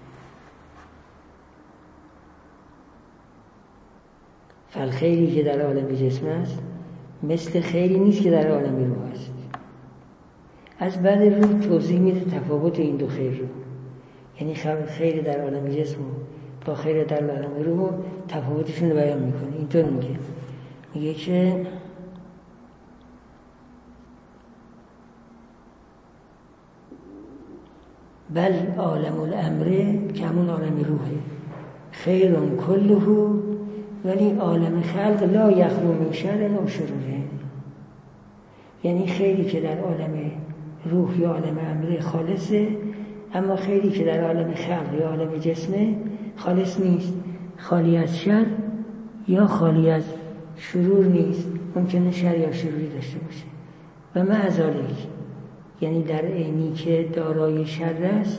Speaker 1: فالخیری که در عالم جسم است مثل خیری نیست که در عالم روح است. از بعد روح توضیح میده تفاوت این دو خیر رو، یعنی خیر در عالم جسم با خیر در عالم روح تفاوتشون رو بیان میکنه. اینطور میگه میگه که بل عالم الامر که همون عالم روحه خیرون کله، ولی عالم خلق لا یخلو من شر و شروره. یعنی خیری که در عالم روح یا عالم امر خالصه، اما خیری که در عالم خلق یا عالم جسمه خالص نیست، خالی از شر یا خالی از شرور نیست، ممکنه شر یا شروری داشته باشه. و مع ذالک یعنی در عینی که دارای شر است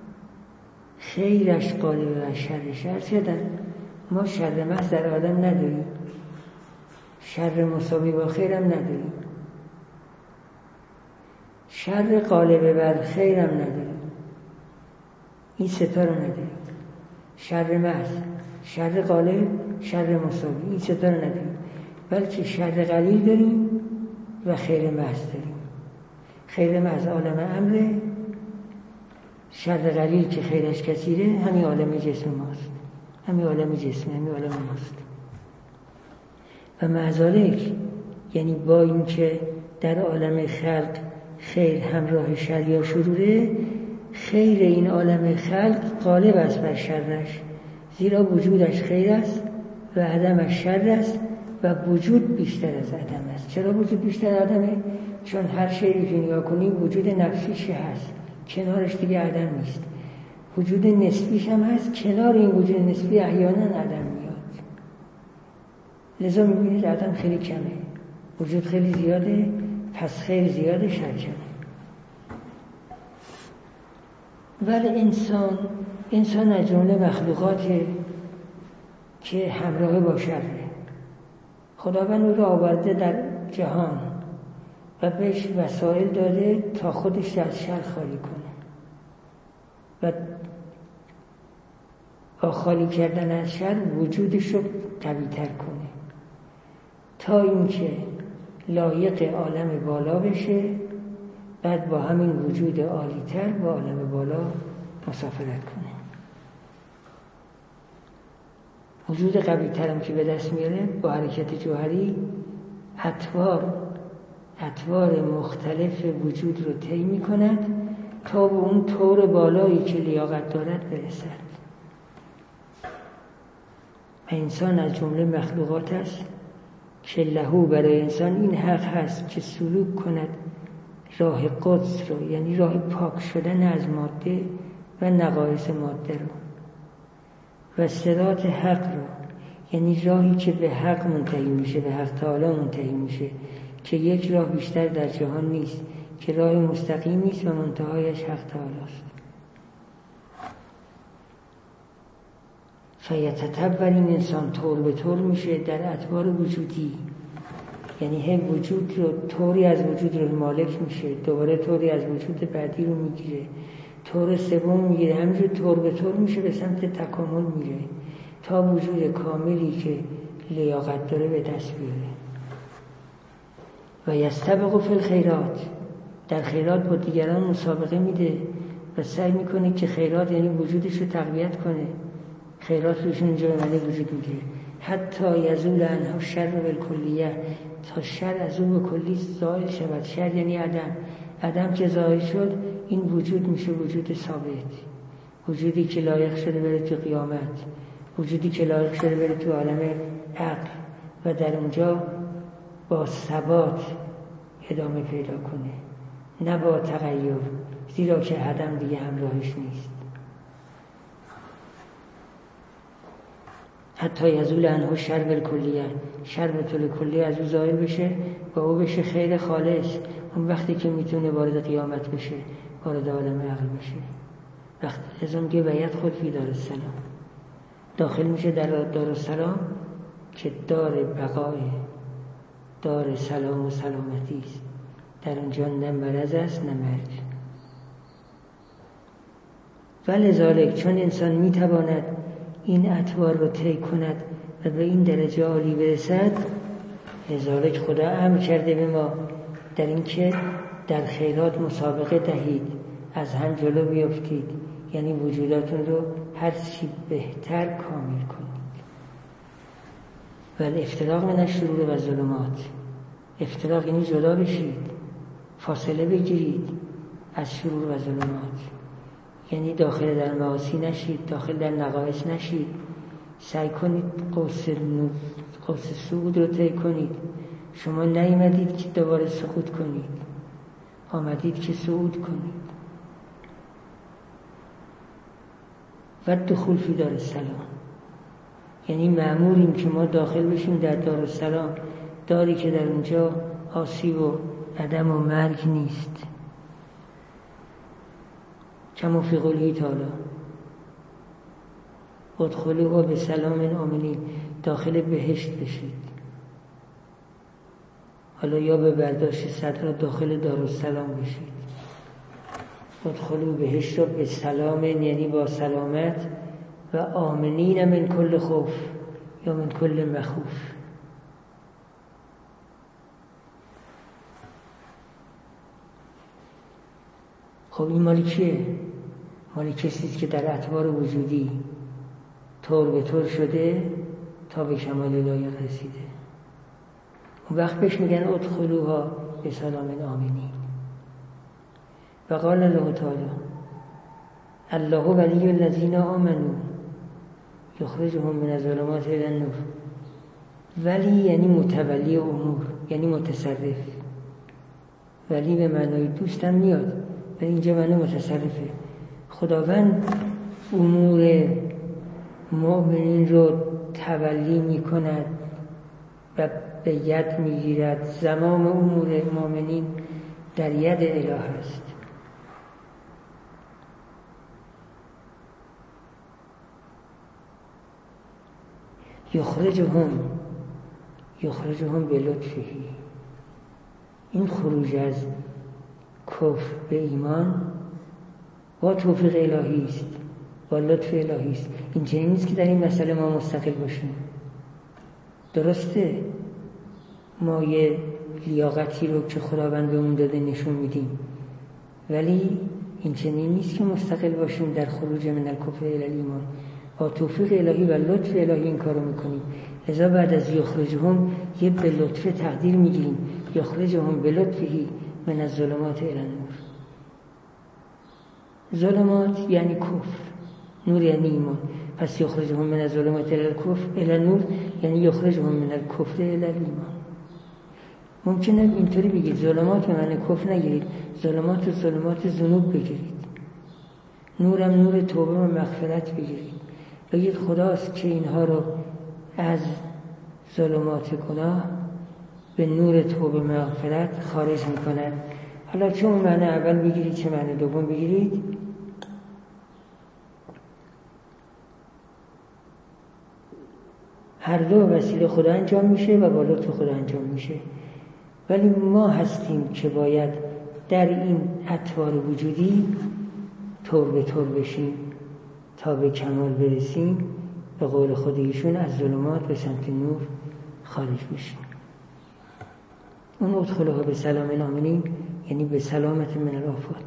Speaker 1: خیرش غالب و شر شر شدن. ما شر محض در عالم نداریم، شر مساوی با خیرم نداریم، شر غالب بر خیرم نداریم، این ستا رو نداریم. شر محض، شر غالب، شر مساوی، این ستا رو نداریم، بلکه شر قلیل داریم و خیر محض داریم. خیر محض عالم امره، شر قلیل که خیرش کثیره همین عالم جسم ماست. همین عالم جسمی، همین عالم ماست. و معذالک یعنی با این که در عالم خلق خیر همراه شر یا شروره، خیر این عالم خلق غالب است بر شرش، زیرا وجودش خیر است و عدمش شر است و وجود بیشتر از عدم است. چرا وجود بیشتر از عدمه؟ چون هر شیء که نگاه کنیم وجود نفسیش هست، کنارش دیگه عدم نیست. وجود نسبیش هم هست، کنار این وجود نسبی احیانا عدم میاد. لذا میبینید عدم خیلی کمه، وجود خیلی زیاده، پس خیر زیاده، شر کمه. ولی انسان انسان از جمله مخلوقاته که همراه با شره. خداوند او را آورده در جهان و بهش وسایل داده تا خودش از شر خالی کنه و با خالی کردن از شر وجودش رو قوی تر کنه تا اینکه لایق عالم بالا بشه، بعد با همین وجود عالی تر با عالم بالا مسافرت کنه. وجود قوی ترم که به دست میاره با حرکت جوهری اطوار اطوار مختلف وجود رو طی میکند تا به اون طور بالایی که لیاقت دارد برسد. و انسان از جمله مخلوقات است که لهو برای انسان این حق هست که سلوک کند راه قدس رو، یعنی راه پاک شدن از ماده و نقایص ماده رو، و صراط حق رو، یعنی راهی که به حق منتهی میشه، به حق تعالی منتهی میشه، که یک راه بیشتر در جهان نیست، که راه مستقیم نیست و منتهایش حق تعالی است. فیتتبر این انسان طور به طور میشه در ادوار وجودی، یعنی هم وجود رو طوری از وجود رو مالک میشه، دوباره طوری از وجود بعدی رو میگیره، طور سوم میگیره، همینجور طور به طور میشه، به سمت تکامل میره تا وجود کاملی که لیاقت داره به دست بیاره. و یستبق فی الخیرات، در خیرات با دیگران مسابقه میده و سعی میکنه که خیرات یعنی وجودش رو تقویت کنه، خیرات روشون اینجا عملی وجود میگیره. حتی یزول عنها شر بالکلیه، تا شر از اون به کلی زائل شود. شر یعنی عدم، عدم که زائل شد این وجود میشه وجود ثابت، وجودی که لایق شده بره تو قیامت، وجودی که لایق شده بره تو عالم عقل و در اونجا با ثبات ادامه پیدا کنه، نه با تغییر، زیرا که عدم دیگه همراهش نیست. حتی یزول عنه شر بالکلیه، شر به طول کلی از او زائل بشه و او بشه خیر خالص. اون وقتی که میتونه وارد قیامت بشه، وارد عالم عقل بشه. وقتی از اون که باید خود فی دارالسلام داخل میشه در دارالسلام که دار بقای، دار سلام و سلامتی است. در اونجا نه مرض است نه مرگ. ولذالک، چون انسان میتواند این اطوار رو طی کند و به این درجه عالی برسد، لذالک خدا امر کرده به ما در این که در خیرات مسابقه دهید، از هم جلو بیفتید، یعنی وجوداتون رو هر چی بهتر کامل کنید. ولی افتراق من الشرور و ظلمات، افتراق یعنی جدا بشید، فاصله بگیرید از شرور و ظلمات، یعنی داخل در معاصی نشید، داخل در نقایص نشید. سعی کنید قوس قوس صعود رو طی کنید. شما نیامدید که دوباره سقوط کنید، آمدید که صعود کنید. و دخول فی دارالسلام، یعنی مأموریم که ما داخل بشیم در دارالسلام، داری که در اونجا آسیب و عدم و مرگ نیست. کما فی قوله تعالی ادخلوها بسلام آمنین، داخل بهشت بشید. حالا یا به برداشت صدر داخل دارالسلام بشید. ادخلو بهشت رو به سلام، یعنی با سلامت، و آمنین من کل خوف یا من کل مخوف. خب این مالی کیه؟ مالی کسیست که در اطوار وجودی طور به طور شده تا به کمال الهی رسیده. اون وقت بهش میگن ادخلوها به سلام آمنین. و قال الله تعالی الله ولی الذین آمنوا یخرجهم من الظلمات الی النور. ولی یعنی متولی امور، یعنی متصرف. ولی به معنای دوستم میاد، ولی اینجا معنی متصرفه. خداوند امور مؤمنین رو تولی میکند و به ید میگیرد. زمام امور مؤمنین در ید اله است. یخرجهم یخرجهم به لطفه. این خروج از کفر به ایمان با توفیق الهی است، با لطف الهی است. این چنین نیست که در این مسئله ما مستقل باشیم. درسته ما یه لیاقتی رو که خداوند بهمون داده نشون میدیم، ولی این چنین نیست که مستقل باشیم در خروج من الکفر الی الایمان. با توفیق الهی و لطف الهی این کارو میکنیم. لذا بعد از یخرجهم یه به لطف تقدیر میگیریم، یخرجهم به لطفه من الظلمات الی النور. ظلمات یعنی کفر، نور یعنی ایمان. پس یخرجهم من الظلمات الی الکفر الی النور یعنی یخرجهم من الکفر الی الایمان. ممکنه اینطوری بگید ظلمات من کفر نگیرید، ظلمات و ظلمات ذنوب بگیرید، نورم نور توبه و مغفرت بگیرید. بگید خداست که اینها رو از ظلمات گناه به نور توبه و مغفرت خارج میکند. حالا چه اون معنی اول بگیرید چه معنی دوم بگیرید، هر دو وسیله خدا انجام میشه و با لطف خدا انجام میشه. ولی ما هستیم که باید در این اطوار وجودی طور به طور بشیم تا به کمال برسیم. به قول خودشون از ظلمات به سمت نور خارج بشیم. اون ادخلوها به سلام آمنین یعنی به سلامت من الآفات.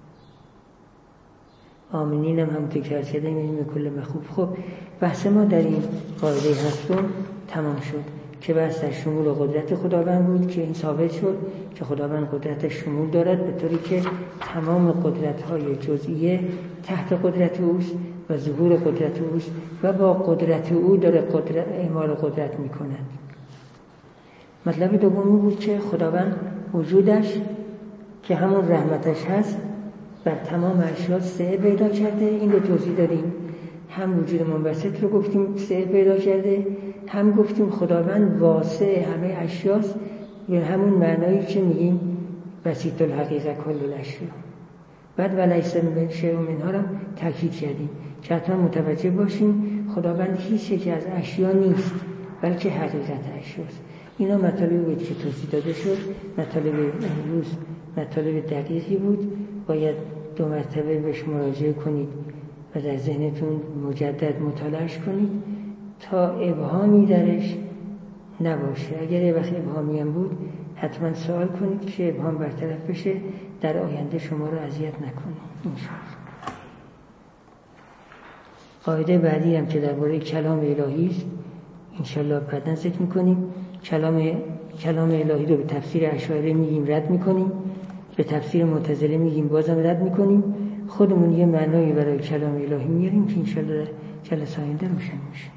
Speaker 1: آمنین هم همونطور که ارز کردیم یعنی کل مخوف. خب بحث ما در این قاعده هفتم تمام شد که بحث در شمول و قدرت خداوند بود که این ثابت شد که خداوند قدرت شمول دارد، به طوری که تمام قدرت‌های جزئیه تحت قدرت اوست و ظهور قدرت اوست و با قدرت او داره قدرت اعمال قدرت میکند. مطلب دومی بود که خداوند وجودش که همون رحمتش هست بر تمام اشیا سعه پیدا کرده. این رو توضیح دادیم. هم وجود منبسط رو گفتیم سعه پیدا کرده، هم گفتیم خداوند واسع همه اشیاست به همون معنایی که میگیم بسیط الحقیقه کل الاشیا. بعد ولیس من شیء منها رو تاکید کردیم که حتما متوجه باشیم خداوند هیچ یک از اشیا نیست بلکه حقیقت اشیاست. اینا مطالبی بود که توضیح داده شد. مطالب امروز مطالب دقیقی بود، باید دو مرتبه بهش مراجعه کنید و در ذهنتون مجدد مطالعهش کنید تا ابهامی درش نباشه. اگر یه وقت ابهامی هم بود حتما سوال کنید که ابهام برطرف بشه، در آینده شما رو اذیت نکنه انشاءالله. قاعده بعدی هم که درباره کلام الهی است انشاءالله بعداً ذکر می‌کنیم. کلام کلام الهی رو به تفسیر اشاعره میگیم رد می‌کنیم، به تفسیر معتزله میگیم بازم رد می‌کنیم. خودمون یه معنایی برای کلام الهی میاریم که انشاءالله جلسه آینده روشن میشه.